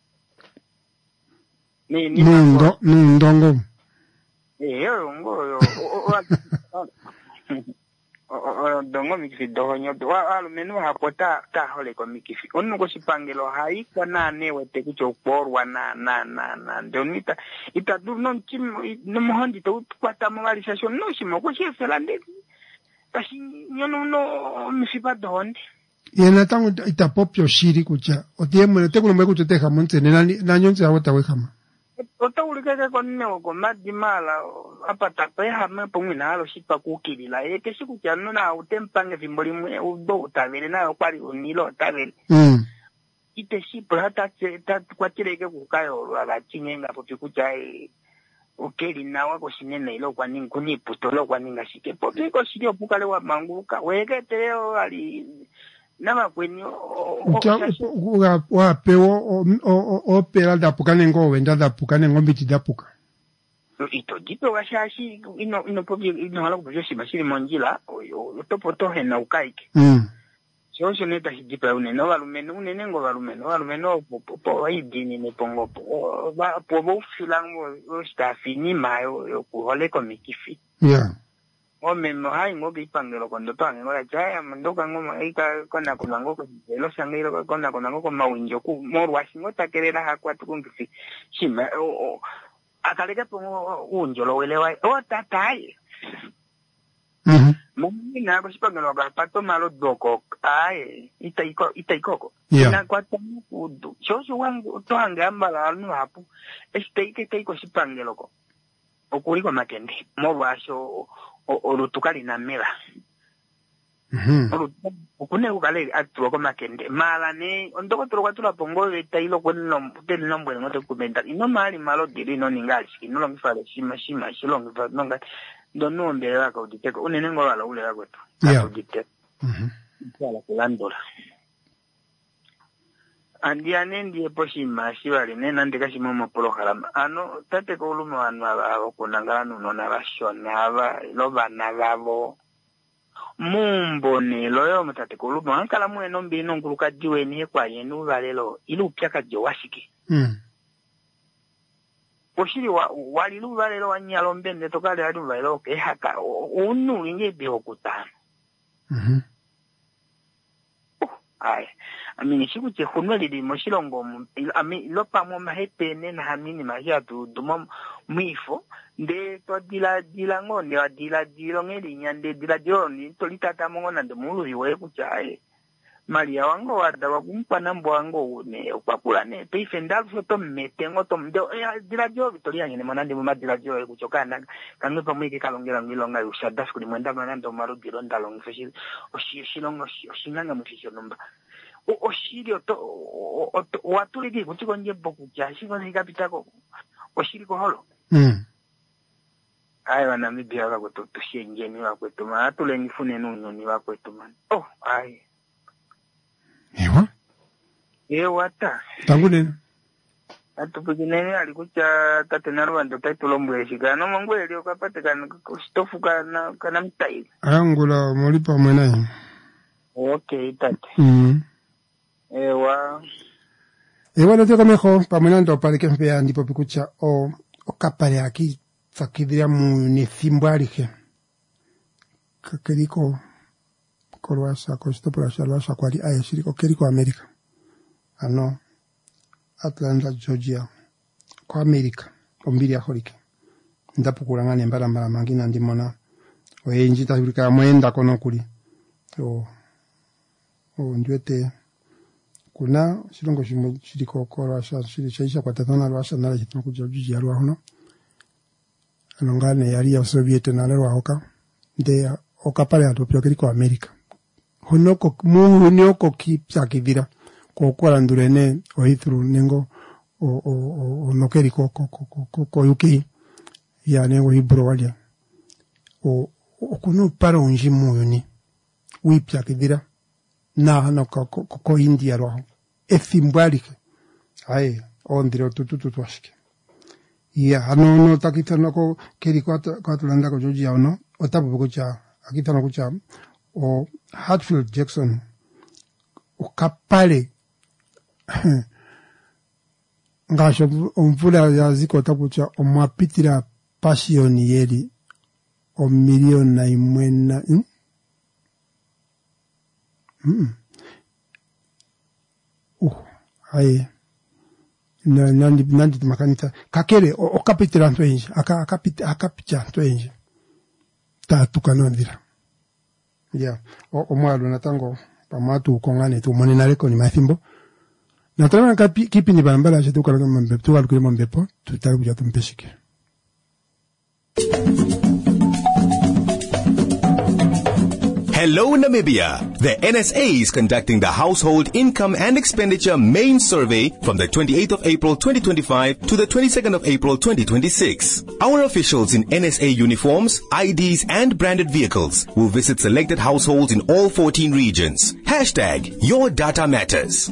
ni ni
ndo ndongo
eh yo ngo yo o dongo miki do honyo do alume no hapota ta hore komiki onno ko sipangelo hai kana ne wete kucho porwa na na na na ndonita ita du non chim no mohondi to kwata mobilisation no shimo ko shefela ndeti kasi nyono no misipa donde
yena tangu ita popyo shiri kucha otiemwe te kuno kucho te hamonse na na nyonse awata we kama
otawulike ko nne ko madimala apata pe hame pongina lo sipa kukilila e ke sikucha no na utempange vimboli mu udo tavele na kwali unilo tavele
mm
ite sipa hata ta kwatireke kukayo abachinyenga popi kucha e ukeli nawa ko sinene ilo kwa ningi kuni putolo kwa ninga shike popi ko sirio pukale wa manguka weke teo ali nama kwenye
wa wa pewo o o pera da pukane ngo wenda da pukane ngo biti da puka
ito dipe wa shashi ino ino popi ino hala ko joshi bashiri monjila o topo tohe na ukaike
mm
so so neta hijipa une no balumeno une nengo balumeno balumeno po po wa idini ne pongo po ba po bo filango o sta fini mayo yo ku hole komikifi
yeah
o me mo hai ngo bi pangelo kondo tange ngo ya mandoka ngo maika kona kunango ko lo sangiro kona kunango ko mawinjo ku mo rwasingo takerera hakwa tukungifi shima o akaleka pongo unjolo welewa o tatai
mhm
mimi na ko sipangelo ga pato malo doko ai itaiko itaikoko
yeah.
Na kwa tamu kudu chocho wangu to angamba la anu hapo este itaiko sipangelo ko okuliko makende mo basho olutukali na mela
mhm
okune ukale atulo ko makende mala ne ondoko tulo kwatula pongo itailo kwenno tele nombo ngote kumenta ino mali malo diri no ningali no lo ngifale shima shima shilo ngifa nonga dono mbele wako uditeko unene ngo wala ule wako tu
yeah
uditeko
mhm
wala kulandola andiane ndiye poshima shibali nena ndika shimomo program ano tate ko lumo anu abo kunangala nuno na bashona aba loba nababo mumbone loyo mutate ko lumo ankala mweno mbino nguluka diwe ni kwa yenu balelo ilu pyaka jowashiki
mm
oshiri wa wali lu balelo wanyalo mbende tokale ali balelo ke haka unu inge bi okutana
mhm
ai amini siku che khunwa lidi moshilongo ami lopa mo mahepene na hamini mahia tu dumo mwifo nde to dila dila ngonde wa dila dilo ngeli nyande dila dilo ni to litata mongona ndo mulu iwe kuchae Maria wango wada wakumpa nambo wango ne ukakula ne peife ndalfo to metengo to ndo dila dilo Victoria nyene manande mu madila dilo kuchokana kanwe pamwike kalongera ngilonga ushadafu kuli mwenda manando marudiro ndalongo feshi oshilongo oshinanga mufisho nomba oshiri oto watuliki kutiko nje boku jashi kwa nikapitako oshiri ko holo
mm
ai wana mibia wako to tushenge ni wako to ma atule nifune nunyo ni wako to man oh ai
ewa
ewa ta
tangu nene
atupikinene alikucha tatenarwa ndo taitulombwe shikano mangwe lio kapate kana stofu kana kana mtai
ayangula molipa mwenai
okay tate
mm
ewa
ewa no te comejo pamonando para que vea ndipo pikucha o o kapare aquí fakidria mu ni fimbarike kakeriko korwasa kosto por hacerlo a kwali ay shiriko keriko America ano Atlanta Georgia ko America ombiri ahorike ndapukulangane mbala mbala mangina ndimona oyenji tabirika mwenda kono kuli o o ndwete kuna shilongo shimo shiriko kora sha shiri chaisha kwa tatana lwasha nala chituma kujajuji ya lwa hono anongane yari ya Soviet na lwa hoka nde okapale atopyo kiriko America honoko mu nyoko kipsa kivira ko kola ndurene oithru nengo o o o nokeriko ko ko ko U K ya nengo hibro walia o okuno para unji muyuni wipya kivira na hana ko ko India ro efimbalike ai ondiro tututu twashike ya hano no takitana ko keri kwa kwa tulanda ko joji ono otabu ko cha akitana ko cha o Hatfield Jackson ukapale ngasho umvula yaziko takucha omwapitira passion yeli o million na imwena hmm? mm uh aye na nandi nandi makanita kakere o kapitira ntwenje aka akapita akapita ntwenje ta tukanondira ya o omwalo natango pamatu kongane tu monena reko ni mathimbo na trama kapi kipi ni bambala je tukala kama mbe tu alukule mbepo tutali kuja tumpeshike.
Hello Namibia. The N S A is conducting the Household Income and Expenditure Main Survey from the twenty-eighth of April twenty twenty-five to the twenty-second of April twenty twenty-six. Our officials in N S A uniforms, I Ds and branded vehicles will visit selected households in all fourteen regions. Hashtag Your Data Matters.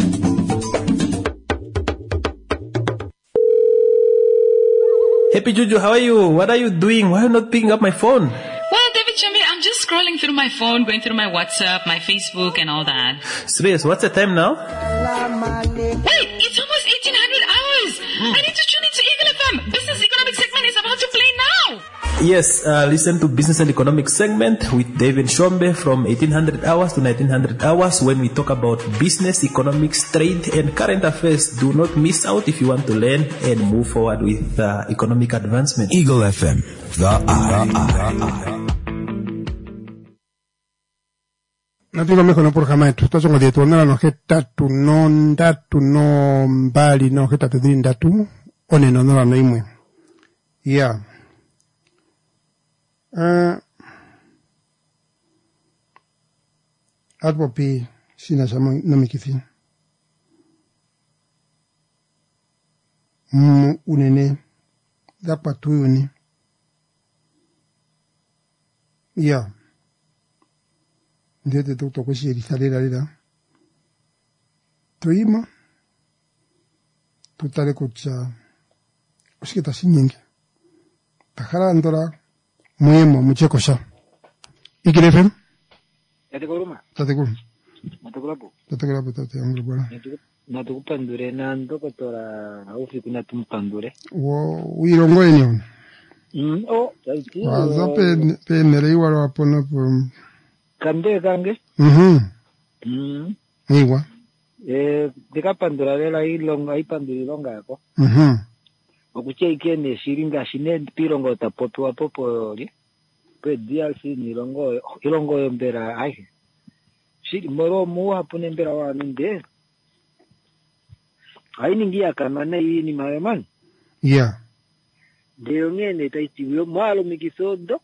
Happy Juju, how are you? What are you doing? Why are you not picking up my phone?
Well, David Chambi, I'm just scrolling through my phone, going through my WhatsApp, my Facebook and all that.
Serious, what's the time now?
Wait, it's almost eighteen hundred hours. Mm. I need to tune into Eagle F M. Business Economic segment is about to play now.
Yes, uh, listen to Business and Economic segment with David Shombe from eighteen hundred hours to nineteen hundred hours when we talk about business, economics, trade and current affairs. Do not miss out if you want to learn and move forward with uh, economic advancement.
Eagle F M, the eye.
Natigo meko no programa etu tachongo de tuonela no heta tu non datu no mbali no heta te din datu one no no no imwe. Yeah. Uh, Adwo pi sina sama namikithi. Mm unene dapa tuyuni. Yeah. Ndete tukto kushi risalera lera. Tuima. Tutale kucha. Ushikita sinyenge. Takara andora. Muemo mucheko sha. Ikirefem?
Yatekoruma.
Tatekuru.
Matakurapo.
Tatekurapo tate anglo bwana.
Natukupandure na ndoko tora ufi kuna tumpandure.
Wo uirongo enyo.
Mm oh, taiti.
Waza pe pe nere iwaro apona po.
Kambe kange?
Mhm.
Mm.
Iwa.
Eh, dekapandura lela ilonga ipanduri longa yako.
Mhm.
Okuche ikene shiringa shine pirongo ta popo wa popo li. Pe D R C ni longo ilongo yombera ai. Shiri moro muwa pune mbera wa ninde. Ai ningia kama na hii ni mareman.
Yeah.
Deo ngene taiti wio mwalo mikisodo.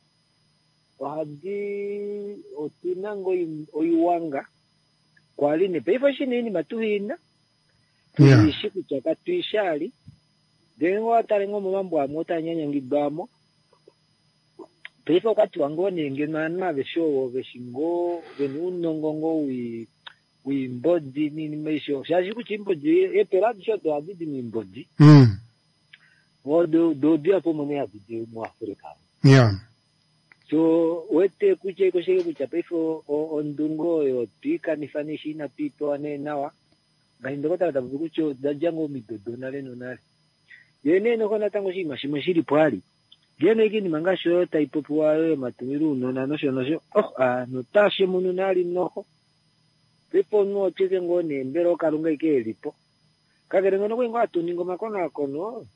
Wahadi otinango oyuwanga. Kwa line peifa shine ni matuhina.
Yeah.
Ishiku chaka tuishali. Dengo atarengo mambo amota nyanya ngibamo. Peifa wakati wangone ngenana vesho veshingo venunongongo wi wi mbodi nini mesho. Shaji kuchimboji e peradi shoto adidi ni mbodi.
Mm.
Wodo do dia po mone adidi mu Afrika.
Yeah.
So wete kuche kuche kucha peifo ondungo yo tika nifanishi na pito ane nawa. Gahindo kota tabukucho dajango midodo nale nonale. Yene no kona tango shima shima shiri pwali. Yene iki ni mangasho taipopu wae matumiru no na no sho no sho. Oh ah no tashe mununali noho. Pepo no chike ngone mbero karunga ike lipo. Kagere ngono kwengo atu ningo makona kono.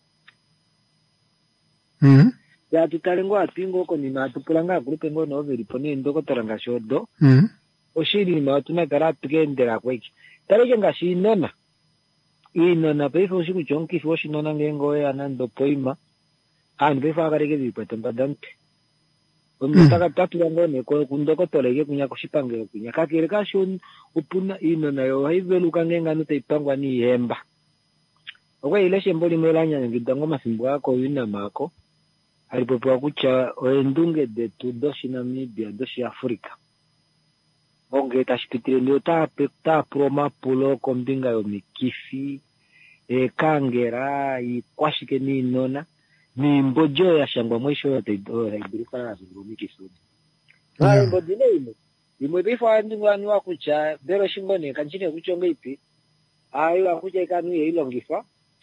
Mhm.
Ya tutalengo atingo ko ni matupulanga grupe ngono overipo ni ndoko taranga shodo.
Mhm.
Oshiri ni matuna tarapigendera kweki. Tareke ngashi nona. Ino na peifo shiku chonki foshi nona ngengo ya nando poima. Ani peifo akareke vipato mbadante. Omutaka tatu ngone ko kundoko tolege kunya kushipange kunya kakere kashon upuna ino na yo haivelu kangenga nute ipangwa ni yemba. Okwe ile shemboli mwelanya ngidango masimbo yako yuna mako. Alipopewa kucha oendunge de tu doshi Namibia doshi Afrika. Onge tashipitire ndio ta ta proma pulo kombinga yo mikifi e kangera i kwashike ni nona ni mbojo ya shangwa mwisho yote iduruka na zungumiki sudi. Hai
Yeah.
mbodile imo. Imwe before ndingwani wakucha bero shingone kanchine kuchonga ipi. Ayo akucha ikanu yeilongifa.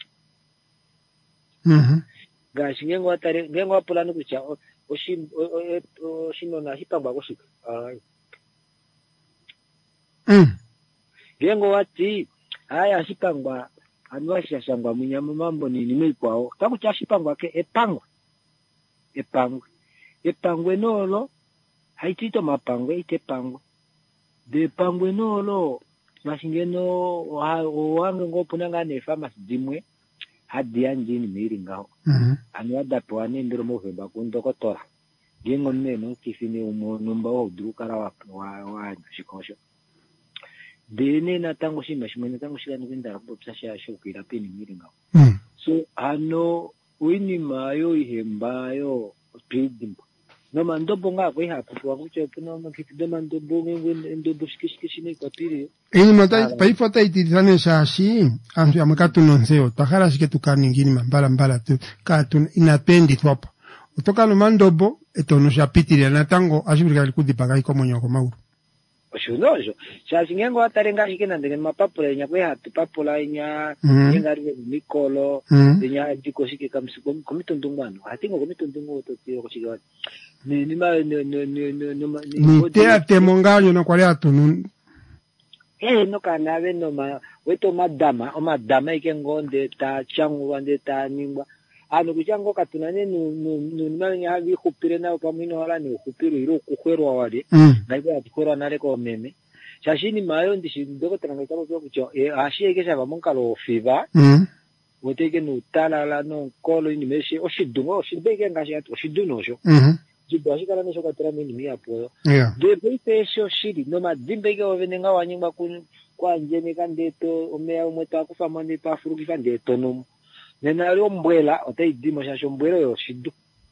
Mhm.
Gashi ngengo atare ngengo apulani kucha oshin oshinona hipamba koshika. Ai.
Mm.
Ngengo wati haya hipangwa anwasha shangwa munyama mambo nini meikwao. Takucha hipangwa ke epangwa. Epangwa. Epangwe nolo haitito mapangwe ite pangwe. De pangwe nolo masingeno wange ngopuna ngane famasi dimwe hadi anjini miri ngao.
Mhm.
Ani wadapo wani ndiro movemba kundokotora. Gengo neno kifini umo numba wa udrukara wa wa wa shikosho. Dene na tango shima shimene tango shila nukinda rapo psasha shoku irapini miri ngao.
Mm.
So ano wini mayo ihembayo pidimbo. No mandobo nga kwe hapo kwa kucho puno makiti mandobo ngwe ndobo shikishikishine kwa pili.
Ini mata paifota itirizane shashi antu ya makatu nonseo takara shike tukani ngini mbala mbala tu katu inapendi twapo utoka no mandobo etono shapitiri na tango ashibirika likudi pagai komo nyoko mauru
Oshunojo shashi ngengo atarenga shikena ndenge mapapula nya kwe hapo papula nya
Mhm.
ngari mikolo
Mhm.
nya diko shike kamsiko komitondungwano atingo komitondungo totiro koshike ni ni ma no no no no
ni tea temonganyo na kwale atunu
eh no kana ve no ma weto madama o madama ike ngonde ta changu wande ta ningwa ano kuchango katunane nu nu nu manya havi khupire na kamino hala ni khupiro iro kukhwerwa wale
Mm.
ngaiba atikora nale ko meme shashini mayo ndishi ndoko tanga kama kwa kucho e ashie kesha bamonkalo fiba
Mhm.
woteke no tala la no kolo ni meshi oshidungo oshibeke ngashi atu oshidunosho
Mhm.
jibashikala nesho katira mini mi apo
Yeah.
de pesho shiri no madimbeke ovenenga wanyingwa kun kwa njene kandeto omea umweto akufa mande pa furuki kandeto no nena lyo mbwela otaidimo shasho mbwela yo shidu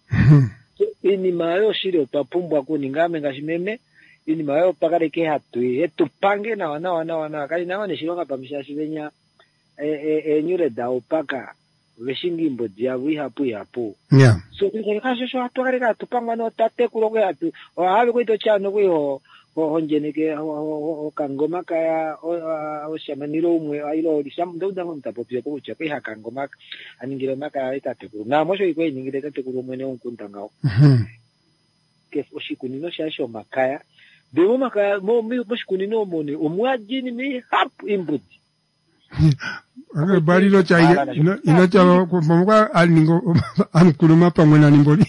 so ini mayo shiri otapumbwa kuningame ngashimeme ini mayo pakareke hatu yetu pange na wana wana wana kali na wane shilonga pamishashi venya e e e nyure da opaka veshingi mbodi ya wi hapu yapu
Yeah.
so kile kasho sho atokareka tupanga no tate kulogo atu o habe kwito chano kwiho honjeneke kangoma kaya o shamaniro umwe ailo lisam dauda ngomtapo pia ko chapa ya kangoma aningire maka itate kuru na mosho iko iningire tate kuru mwene unkuntangao
Mhm.
ke oshikunino shasho makaya bebo makaya mo mi oshikunino mone omwajini mi hap imbudi
Ake bari lo chai ino ino chalo kumbuka alingo amkuluma pamwe na nimboli.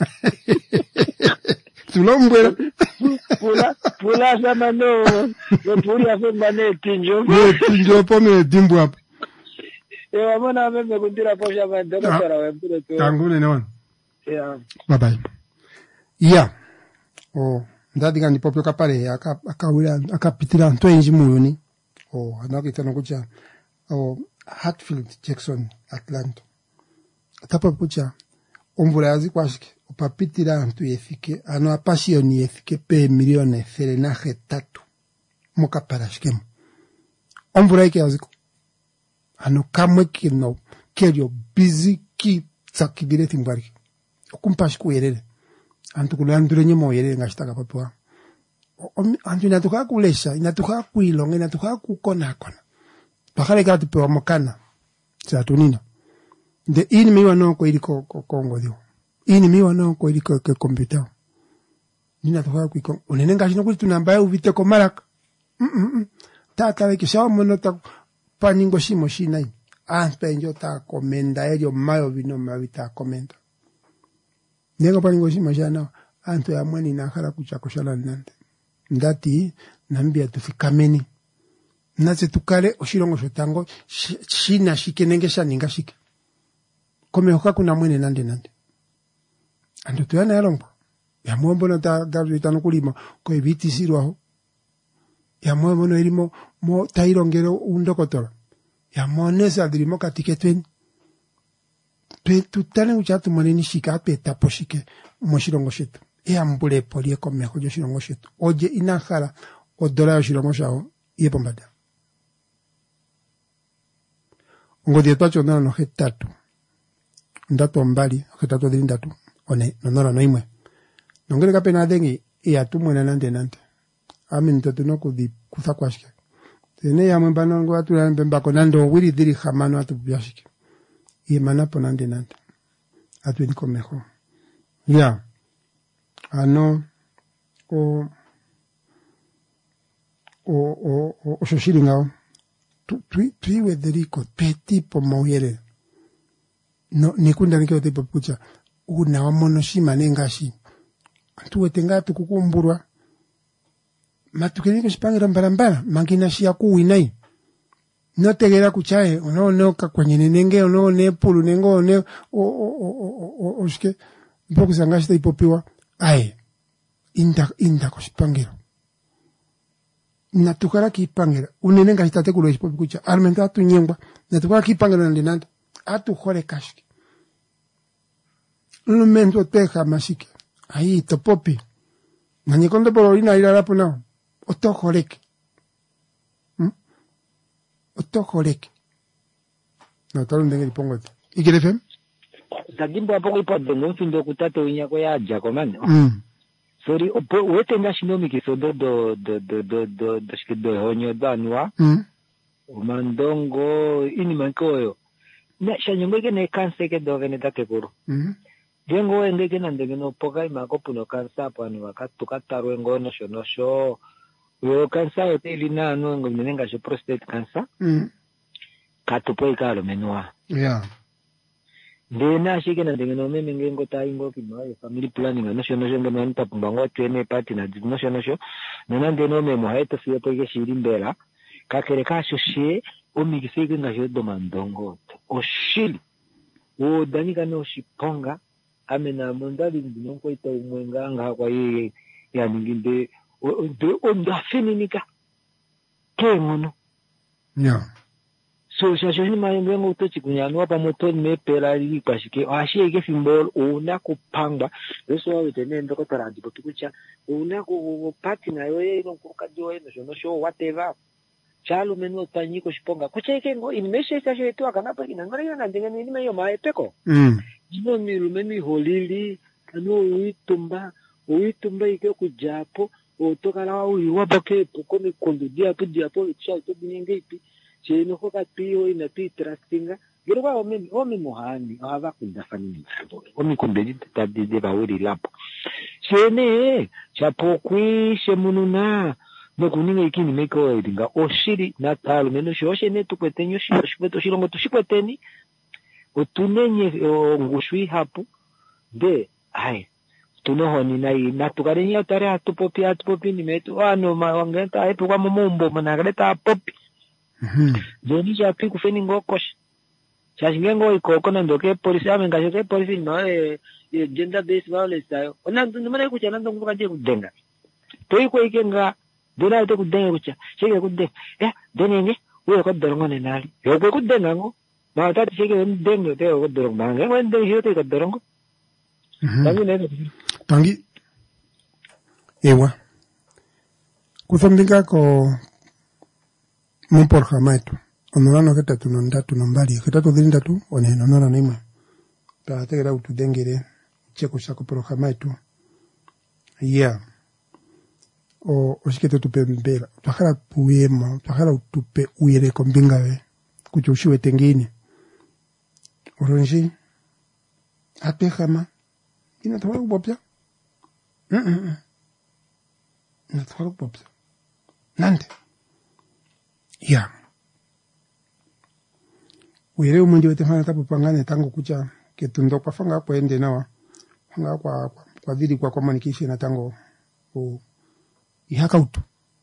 Tulombwera.
pula pula sama no no puli afe mane tinjo
Ne tinjo pome dimbu hapo.
e wamona meme kundira posha mandoko
Ah.
sara wempule to
Kangune ne wan.
yeah
Bye bye. Yeah. Oh, ndadi gani popyo kapare aka akawira akapitira nto enji muyoni. Oh, anakitana kucha. Oh, Hatfield Jackson Atlanta. Tapa kucha. Omvula yazi kwashike. Upapitira antu yefike. Ano apasioni yefike pe milione ferenaje tatu. Moka parashkemu. Omvula ike yaziko. Ano kamwe kino kelio busy ki tsakibire timbariki. Okumpashi kuyerere. Antu kule andure nyemo yerere ngashitaka papua. Antu inatukaa kulesha, inatukaa kuilonga, inatukaa kukona kona. Pakale kati pewa mokana. Satunina. De ini miwa noko iliko kongo dio. Ini miwa noko iliko ke kompyuta. Nina tukaa kuikongo. Unene ngashino kuti tunambaye uvite komaraka. Mm mm mm. Tata weke shawa mono ta paningo shimo shinai. Anpe njo ta komenda elio mayo vino mawita komenda. Nengo paningo shimo shana. Anto ya mwani na akara kuchakoshala nante. Ndati nambia tufikameni. Naze tukale oshirongo shotango shina shike nenge shaninga shike. Kome hoka kuna mwene nande nande. Ando tuyana yalongpo. Ya mwembo na ta garu itano kulima. Kwa ibiti siru aho. Ya mwembo no irimo mo tairongero undokotora. Ya mwonesa dirimo katiketweni. Pe tutane uchatu mwaneni shika pe tapo shike moshirongo shetu. Ea mbule polie kome hojo shirongo shetu. Oje inakara odola ya shirongo shao. Iye pombada. Ngo dietacho nana no hetatu. Ndato mbali, hetatu diri ndatu. One, nonora no imwe. Nongere kape na dengi, ya tumwena nande nande ami ntoto no kudi kufa kwashike tene ya mwemba no watu ya mbemba konando wili diri khamano atu byashike ye manapo nande nande atu niko meho ya ano o o o o o shoshiringao tu tu tu wedriko peti po moyere no nikunda nikyo tipo pucha una wamonoshima nengashi antu wetenga tukukumburwa matukeniko shipangira mbarambara mangina shia kuwinai notegera kuchae unaonoka kwenye nenenge unaone pulu nengo ne o o o o oshike mpoku sangashita ipopiwa ai inda inda kushipangira natukara kipangira unenenga shitate kulo ishipopi kucha almenta tunyengwa natukara kipangira ndinanda atu khore kashki lumento teja mashike ahí topopi nani kondo por ina ira rapo na oto khorek hm oto khorek na talo ndenge lipongo ikele fem
Dagimbo hapo ipo dongo findo kutata unya kwa yaja kwa mani
mm
sorry opo wete ngashinomi kisodo do do do do do do shikido honyo danwa
mm
mandongo ini mankoyo na shanyongeke ne kanse ke do veneta ke kuru
mm
Jengo engeke nandenge no pokai makopu no kansa pani wakatu katarwe ngono shono sho yo kansa yote lina no ngomenenga sho prostate cancer
mm
katupo ikalo menwa
yeah
ndena shike nandenge no meme ngengo taingo kino family planning no shono sho ngono nta pumbango twene party na no shono sho nona ndeno memo haito siyo pege shirimbela kakere kasho she omikiseke ngasho domandongo oshili o danika no shiponga amena mondali ndinonko ita umwenganga kwa yeye ya ninginde de ondafininika kengono
yeah
so shashoni mayengo utochi kunyanwa pa motoni mepela lili kwashike ashike fimbol una kupanga eso wawe tenendo ko tarandi potukucha una ku party na yoye no kukajoe no no show whatever chalo menu tanyiko shiponga kucheke ngo imeshe sashe tu akana pa ina ngari na ndenge ni meyo maepeko
mm
jino miru memi holili ano uitumba uitumba ike kujapo otoka la uiwa bake poko mi kondudia tu diapo cha to binenge ipi cheno ko kapio ina pi trustinga gero kwa omi omi mohani ava kundafani ni sabo omi kumbedi tadi de bawuri lapo chene chapo kwi shemununa nokuninga ikini meko edinga oshiri natalo meno shoshe netu kwetenyo shiro shweto shirongo tushikweteni utunenye ngushwi hapo de ai tunoho ni nai natukarenya tare atupopi atupopi ni metu ano mawangeta aipo kwa momombo managreta popi
mhm
doni ja piku feni ngokosh chashingengo ikoko na ndoke polisi amenga ke polisi no e gender based violence ayo ona ndumana kucha ndo ngukaje kudenga toi ko ikenga dona to kudenga kucha chege kudenga eh denenge uyo ko dorongone nali yo ko kudenga ngo ba tati chege ndenge te ko dorong bange ko ndenge yote ko dorongo tangi ne
tangi ewa kuthambinga ko mumpor hamaitu onorano keta tunondatu nombali keta tudinda tu one nonora nimwe ta tegera utudengere cheko shako pro hamaitu yeah o oshiketo tupe mbera takara puema takara utupe uire kombinga we kuchoshiwe tengini oronji ate khama ina tawala kubopya mm mm ina tawala kubopya nande ya uire umunji wete hana tapu pangane tango kucha ketundo kwa fanga kwa ende nawa fanga kwa kwa dhidi kwa kwa manikishi na tango o ihaka utu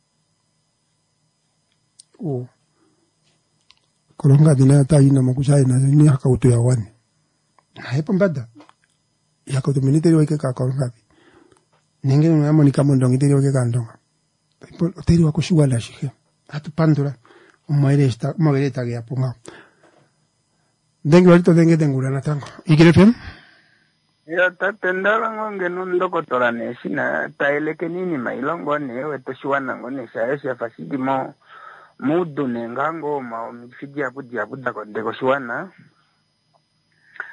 o kolonga dina ta ina makucha ina ni haka utu ya wani na hepo mbada ihaka utu miniteri wake ka kolonga ninge ngamo ni kama ndongi teri wake ka ndonga people teri wako shuwala shike atu pandura umaire esta umaire ta ya ponga dengue walito dengue dengura na tango ikire pem
ya tatendala ngonge nundoko torane sina taeleke nini mailongo ne weto shiwana ngone shaesha fasidi mo mudu nengango ma mifidi abudia abuda ko ndeko shiwana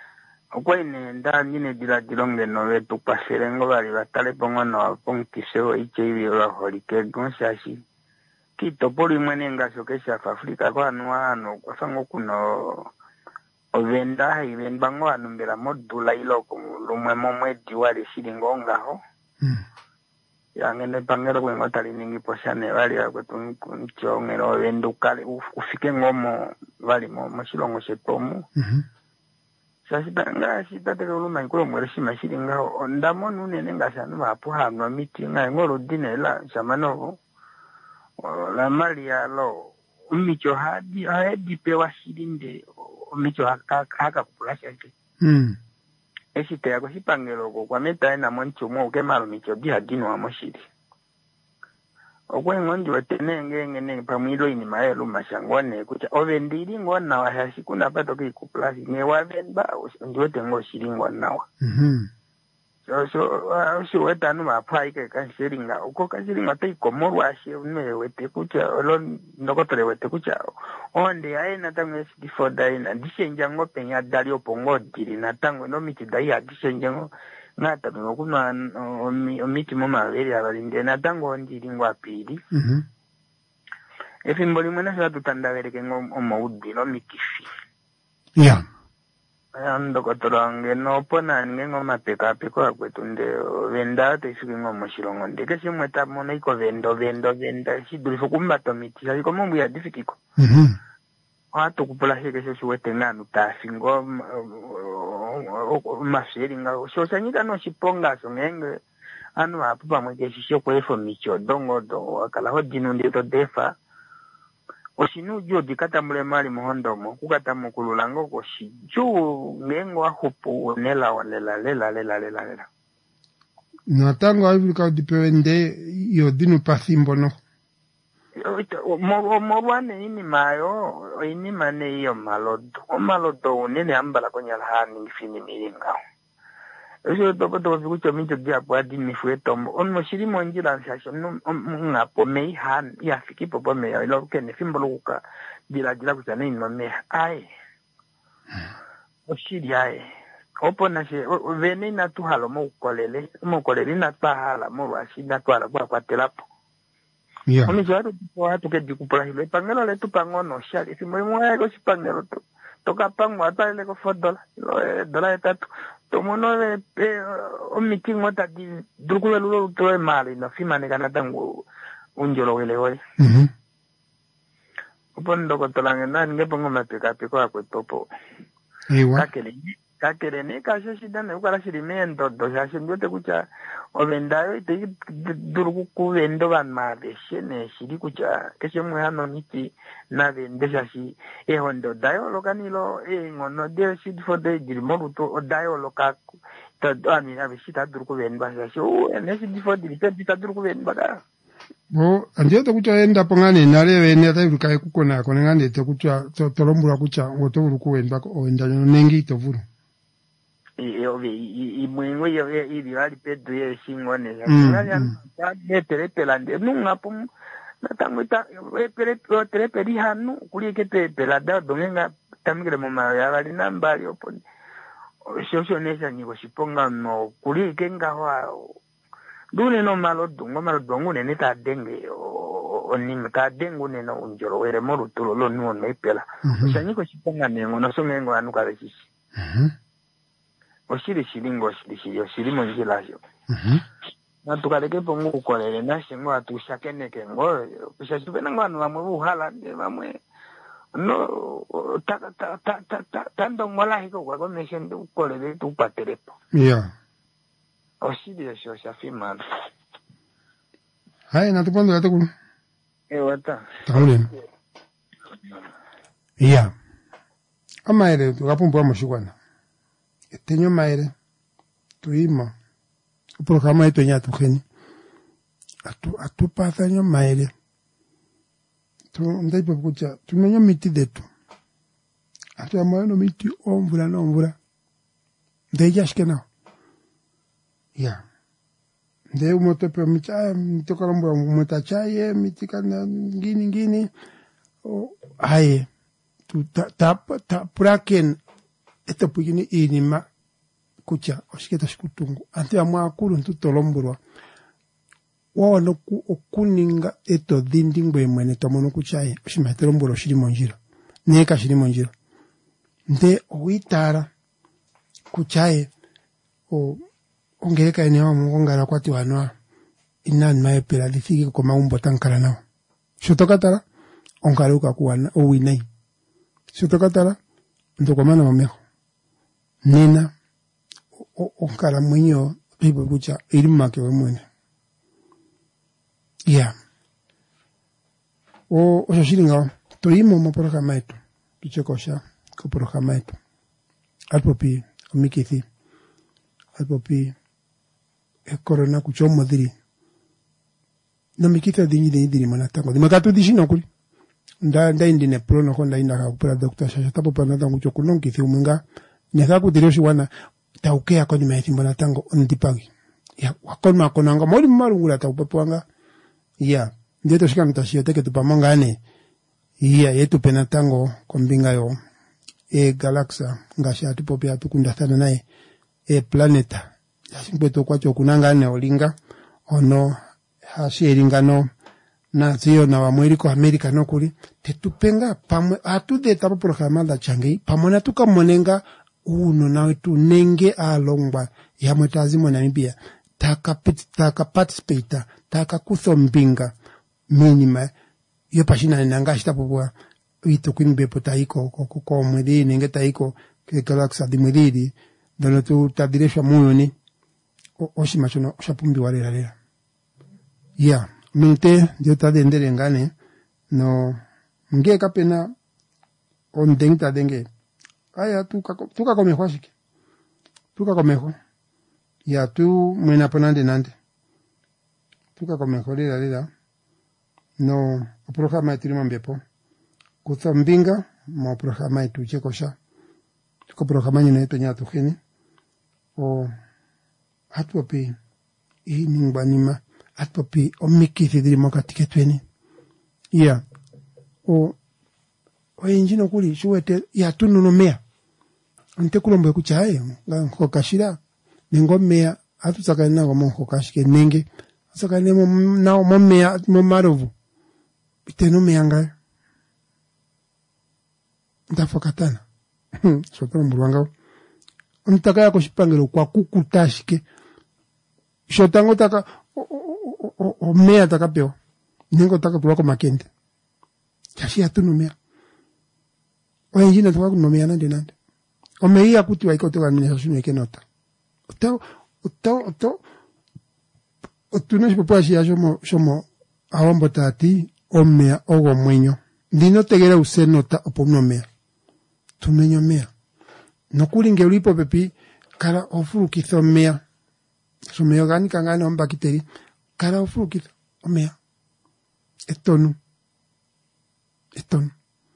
Okwaine ndani ne dira dilonge no vetu paserengo bali batale pongo no ponkiseo H I V la holike gonsashi kito poli mwene ngaso kesha Afrika kwa nuano kwa sango kuno ovenda even bango anumbera modula iloko lumwe momwe diwali silingo ngaho mm. Yangene pangero kwengo tali ningi posane bali akwetu nchongero ovendukale ufike ngomo bali mo mashilongo shetomu mm-hmm. Sasita nga sita te luma ikulo mweleshi mashiri nga ndamo nune nenga sanu mapu hamwa miti nga ngoro dine la shamanovo la mali ya lo umicho hadi hadi pewa shirinde umicho haka haka kupulasha ite mm. Esi te yako sipangelo kwa meta ena mwancho mwa ukemalo micho di hadino wa moshiri okwe ngondi watene ngenge nenge pamilo ini maelo mashangwane kucha ovendiri ngona wa hasi kuna pato ki kuplasi ne wavenba ndiwote ngo shiringwa nawa mhm so so uh, so wetanu mapai ke kansiringa uko kansiringa te komorwa shi ne wete kucha olon ndokotore wete kucha onde aina tamwe before daina dishenja ngo penya dali opongo diri na tango no miti dai adishenja ngo ngata no kuna omiti mama veri abalinde na tango ndiri ngwa pili mhm efimbo limwe na sa tutandavereke ngo omaudi no mikifi
yeah
ando kotorange no pona ngo mapeka peko akwetunde venda te fiki ngo moshilongo ndeke simweta mona iko vendo vendo venda sidulifo kumbato miti sa iko mombu ya difikiko mhm watu kupulahe kesho siwete nganu tafingo maseri nga so sanyika no siponga so ngenge anu apu pamwe kesho kwefo micho dongo do akala hodinu ndito defa osinu jo dikata mule mali muhondomo kukata mukululango ko shiju ngengo ahupu nela walela lela lela lela lela
natango Afrika dipende yo dinu pasimbo no
mo mo wane ini mayo ini mane yo malodo o malodo unene ambala konya hani ngifini milinga eso toko toko vikucho mincho dia pwadi mifue tombo on moshiri monjila nsasho ngapo mei han ya fiki popo mea ilo kene fimbolo kuka dila dila kuchana inma mea ai moshiri ai opo na she vene na tuhalo mo kolele mo kolele na tahala mo washi na tuhala kwa kwa telapo yeah. Omi jwaro tipo hatu ke dikupula hilo ipangelo le tu pangono shali fimo imo ya ego si pangelo tu toka pango ata ile ko four dola ilo dola etatu tomono le o meeting mota di dulkule lulo to mali na fima ne kana tangu unjolo wele wale mhm upondo ko tolange na nge pongo mapeka peko akwe topo
ewa
kakele kakele ne kasho shida ne ukala shirimendo do jasho ndote kucha ovendayo ite durku ku vendo van made shene shiri kucha keshe mwe hano niti na vende jashi e hondo dayo lokanilo e ngono de shid for the dirimo to dayo lokaku ta ani ave shita durku ven ba jashi o ene shid for the shita durku ven ba
bo anje to kucha enda pongane nale vene ta rukai kukona kone ngane te kucha to tolombura kucha ngoto urku ven ba o enda nengi to vuru
yo vi i mwengo yo i divali pedo ye singone ya ya ya tere pelande nunga pum na tamita e pere tere peri hanu kuli ke te pelada donga tamigre mama ya bali nambali oponi shosho nesa ni siponga no kuli kenga wa dune no malo dungo malo dungo ne ta denge oni mta dengo ne no unjoro ere moru tulo lo no me pela sanyi ko siponga ne ngono so ngengo anu ka resisi mhm oshiri shilingo shiri shiri shiri monjila yo mhm na tukaleke pongo ukolele na shingo atushakene kengo kushashipena ngwana bamwe buhala bamwe no ta ta ta ta ta tando ngola hiko kwa komeshende ukolele tupaterepo
yeah
oshiri sho shafimana
hai na tupondo ya tukulu
ewata
taule yeah amaere tukapumpa mashukwana etenyo maere tuima programa yetu nya tukeni atu atupatha nyo maere tu ndaipo kucha tumenyo miti detu atu amono miti omvula no omvula ndeyashkena ya nde umoto pe mita mitokalombo umota chaye mitikana ngini ngini o aye tu ta ta ta praken esto pugini inima kucha oshiketa shikutungu ante amwa akulu ntutolombulwa wawana ku okuninga eto dhindingwe mwene tomono kuchaye oshimatero mbulo shiri monjira neka shiri monjira nte uitara kuchaye o ongereka eneo mungongara kwati wanwa inani maepela lifiki kwa maumbo tankala nao shotokatara onkaruka kuwana owinai shotokatara ndokomana mameho nena onkala mwenyo pipo kucha ilimake we mwene yeah o o shilinga toimo mo programa etu tuchekosha ko programa etu alpopi omikithi alpopi e corona kuchomo diri na mikita dinyi dinyi diri mana tango di makatu di shino kuli nda nda indi ne pro no konda inda ka kupera doctor shasha tapo pana tango chokuno kithi umunga nyaka kudiroshi wana taukea kwa ni maiti mana tango ondipagi ya wakon makonanga moli marungula taupepwanga ya ndeto shika mtashio teke tupamanga ane ya yetu penatango kombinga yo e galaxa ngasha tupopia tukundathana naye e planeta yasimpeto kwacho kunanga ane olinga ono hashiringano na zio na wamweriko Amerika no kuli tetupenga pamwe atude tapo programa da changi pamona tukamonenga uno na wetu nenge alongwa ya mwetazi mwa Namibia taka pit taka participate taka kusombinga minima yo pashina nanga shitapobwa ito kwinbe potaiko ko ko mwedi nenge taiko ke galaxa di mwedi dono tu tadiresha moyo ni oshimachono shapumbi wale lalera ya minte dio tadendere ngane no nge kapena on dengta denge aya tuka tuka komeho shike tuka komeho ya tu mwena ponande nande tuka komeho lila lila no programa etu mbepo kuthambinga mo programa etu chekosha tuko programa nyine etu nya tukhini o hatwapi hii ningbanima atpopi omikithi diri mokatike tweni ya o o injino kuli shuwete ya tununo mea ante kulombe kuchaye ngo kashira ningo mea atusaka na ngo mo kashike nenge saka ne mo na mo mea mo marovu biteno meanga ndafakatana sotro mburwanga untaka yako shipangelo kwa kukutashike shotango taka o o mea takapeo ningo taka tuwako makende chashi atunu mea o injina tuwako no mea nande nande o mea kuti wa ikoto ga administration yake nota oto oto oto otunesh popa shi ajomo shomo awambo tati o mea ogo mwenyo dino tegera use nota opomno mea tumenyo mea no kulinge ulipo pepi kara ofuru kitho mea so mea gani kangana omba kiteri kara ofuru kitho omea etonu etonu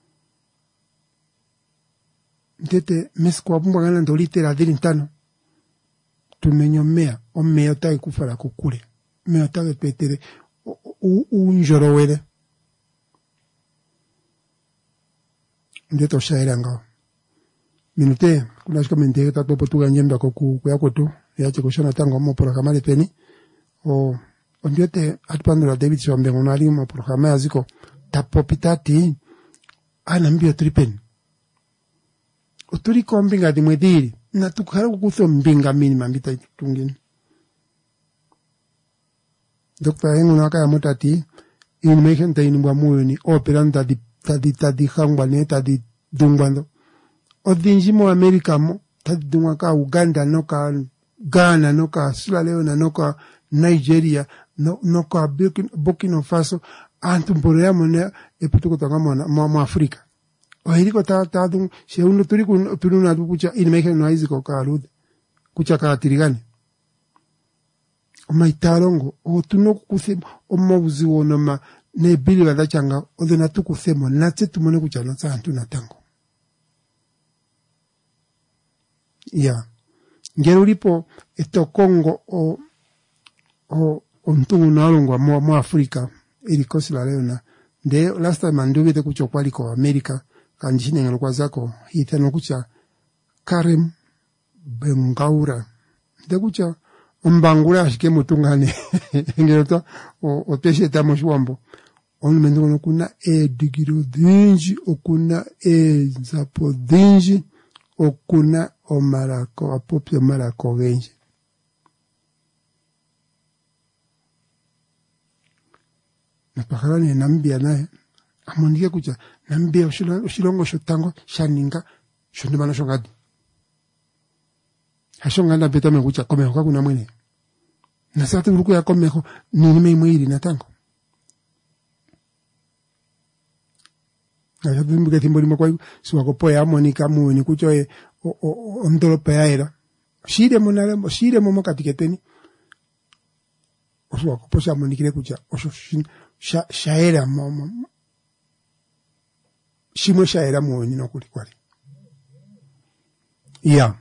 ndete mesko abumba gana ndolite la dirintano tumenyo mea o mea otage kufara kukule mea otage petere unjoro wele ndete oshaira ngao minute kuna shika mente tato potuga njemba koku kwa kotu ya chikoshona tango mo programa le peni o ondiote atpandura David Shombe ngonali mo programa yaziko tapopitati ana mbio tripen oturi kombinga di mwediri na tukara kukutho mbinga minima mbita tungini Dokta hengu naka ya motati in meken ta inubwa muyo ni operanta di tadi tadi hangwa ne tadi dungwando odinjimo Amerika mo tadi dungwa ka Uganda noka Ghana noka Sierra Leone noka Nigeria no noka Burkina Faso antumbore mo eputuko tangamona mo Afrika o hiriko ta ta dung se uno turi kun turuna kucha in meken no iziko ka alud kucha ka tirigani o maitarongo o tuno kuthema o mawuzi wona ma ne bili wa dachanga o dena tukuthema natse tumone kucha na santu na tango ya ngero lipo eto Kongo o o ontungu nalongwa mo mo Afrika iliko Sierra Leone de last time nduwe te kucho kwali ko America kanjine ngalo kwa zako hitano kucha Karem bengaura ndekucha umbangura ashike mutungane ngeto o peshe tamo shwambo onumendo kono kuna e digiro dinji okuna e zapo dinji okuna o marako apopio marako genji na pakarani nambia naye amonike kucha nambia ushilongo shotango shaninga shondimana shongadi hashonganda beta mekucha komeho kakuna mwene na sata uruku ya komeho nime mwili natango na sabu mbuke timbo lima kwa suwako poya amonika muweni kucho e ondolo peaera shire monale shire momo katiketeni osuwako posa amonikile kucha osho sha shaera momo shimo shaera muweni no kulikwali ya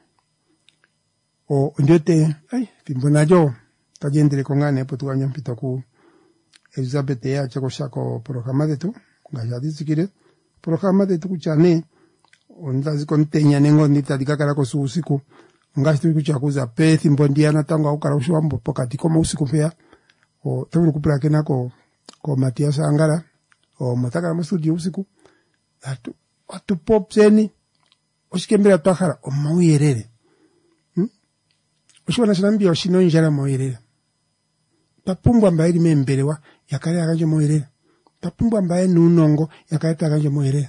o ndiote ay timbona yo tajendele kongane po tuanya mpita ku Elizabeth ya chako shako programa de tu ngaya dizikire programa de tu kuchane onda zikontenya nengo nditadika kala ko usiku ngasti kuchakuza pe timbondiana tango akara ushwambo pokati koma usiku pia o tawuru kupra kenako ko Matias Angara o mataka mu studio usiku atu atu pop zeni osikembera twakara o mawirere ushwana sanambia oshino njara mawirere papumbwa mbaye limembelewa yakale akanje mawirere papumbwa mbaye nunongo yakale akanje mawirere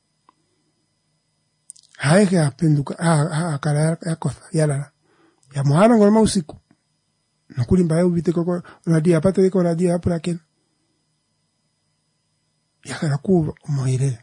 haike apenduka a akala yakosa yalala ya muhara ngoma usiku nakuli mbaye ubite koko radio apate ko radio apura ken yakala kuva mawirere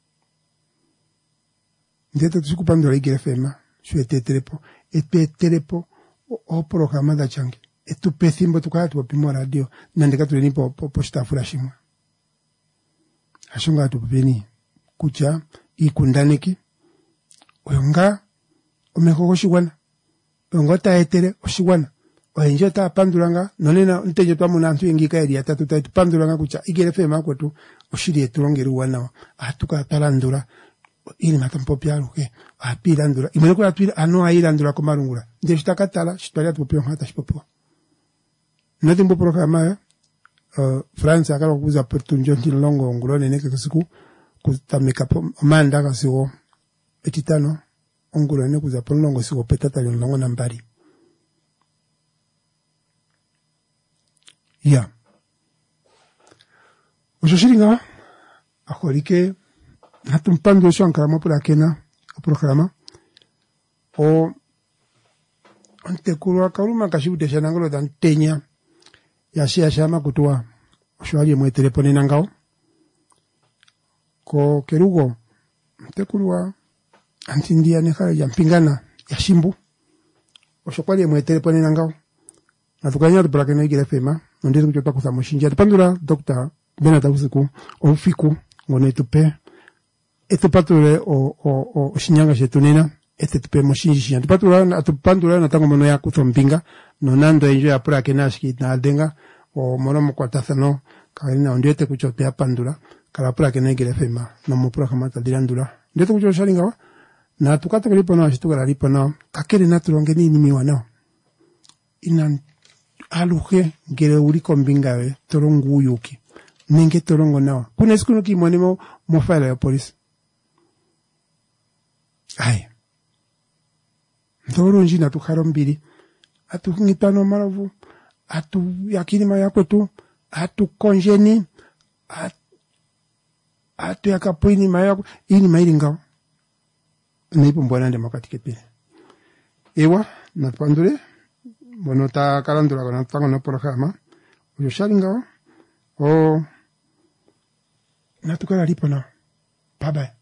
ndete tusikupandura igere fema suete telepo epe telepo o programa da changi etu pethimbo tukaya tu pimo radio nandika tuleni po po stafura shimwa ashunga tu beni kucha ikundaniki oyonga omekoko shigwana oyonga taetere oshigwana oyenje ta panduranga nonena nteje twa munantu ingika eri atatu ta panduranga kucha igere fema kwetu oshiri etulongeru wana atuka talandura ili matampo piaruke apilandura imene kula twira ano ailandura ko marungura nde shitakatala shitwalia tupio hata shipopo noti mbo programa uh, France akala kuza pertunjo ndilongo ngulone neke kusiku kutamika manda kasiwo etitano ongulone kuza polongo siwo petata longo nambari ya ushiringa akolike hatumpando shankara mapura kena programa o ante kurwa karuma kashude shanangolo dantenya ya shia shama kutua shwali mwe telefoni nangao ko kerugo ante kurwa antindia nekala ya mpingana ya shimbu oshokwali mwe telefoni nangao natukanya tupura kena igire fema ndezi kuchota kusamushinja pandura doctor benata usiku ofiku ngone tupe eto pature o o o shinyanga shetunena este tupe moshinji shinyanga patura atupandura na tango mono ya kutompinga no nando enjo ya pura kenashi na aldenga o mono mkwatathano kalina ondiete kuchote ya pandura kala pura kenegere fema no mupura kamata dirandura ndete kucho shalinga wa na tukata kalipo na shituka lalipo na kakere naturonge ni nimi wana ina aluhe ngere uliko mbinga we torongu yuki nenge torongo nawa kuna siku nuki mwanimo mofala ya polisi ai ndoro njina tukaro mbili atu ngitano maravu atu yakini mayako tu atu konjeni atu, atu yakapoini mayako ini maili ngao nipo mbwana nde makatike pile ewa na pandure bono ta kalandura kana tango no programa uyo shalinga o na tukara lipo na bye bye.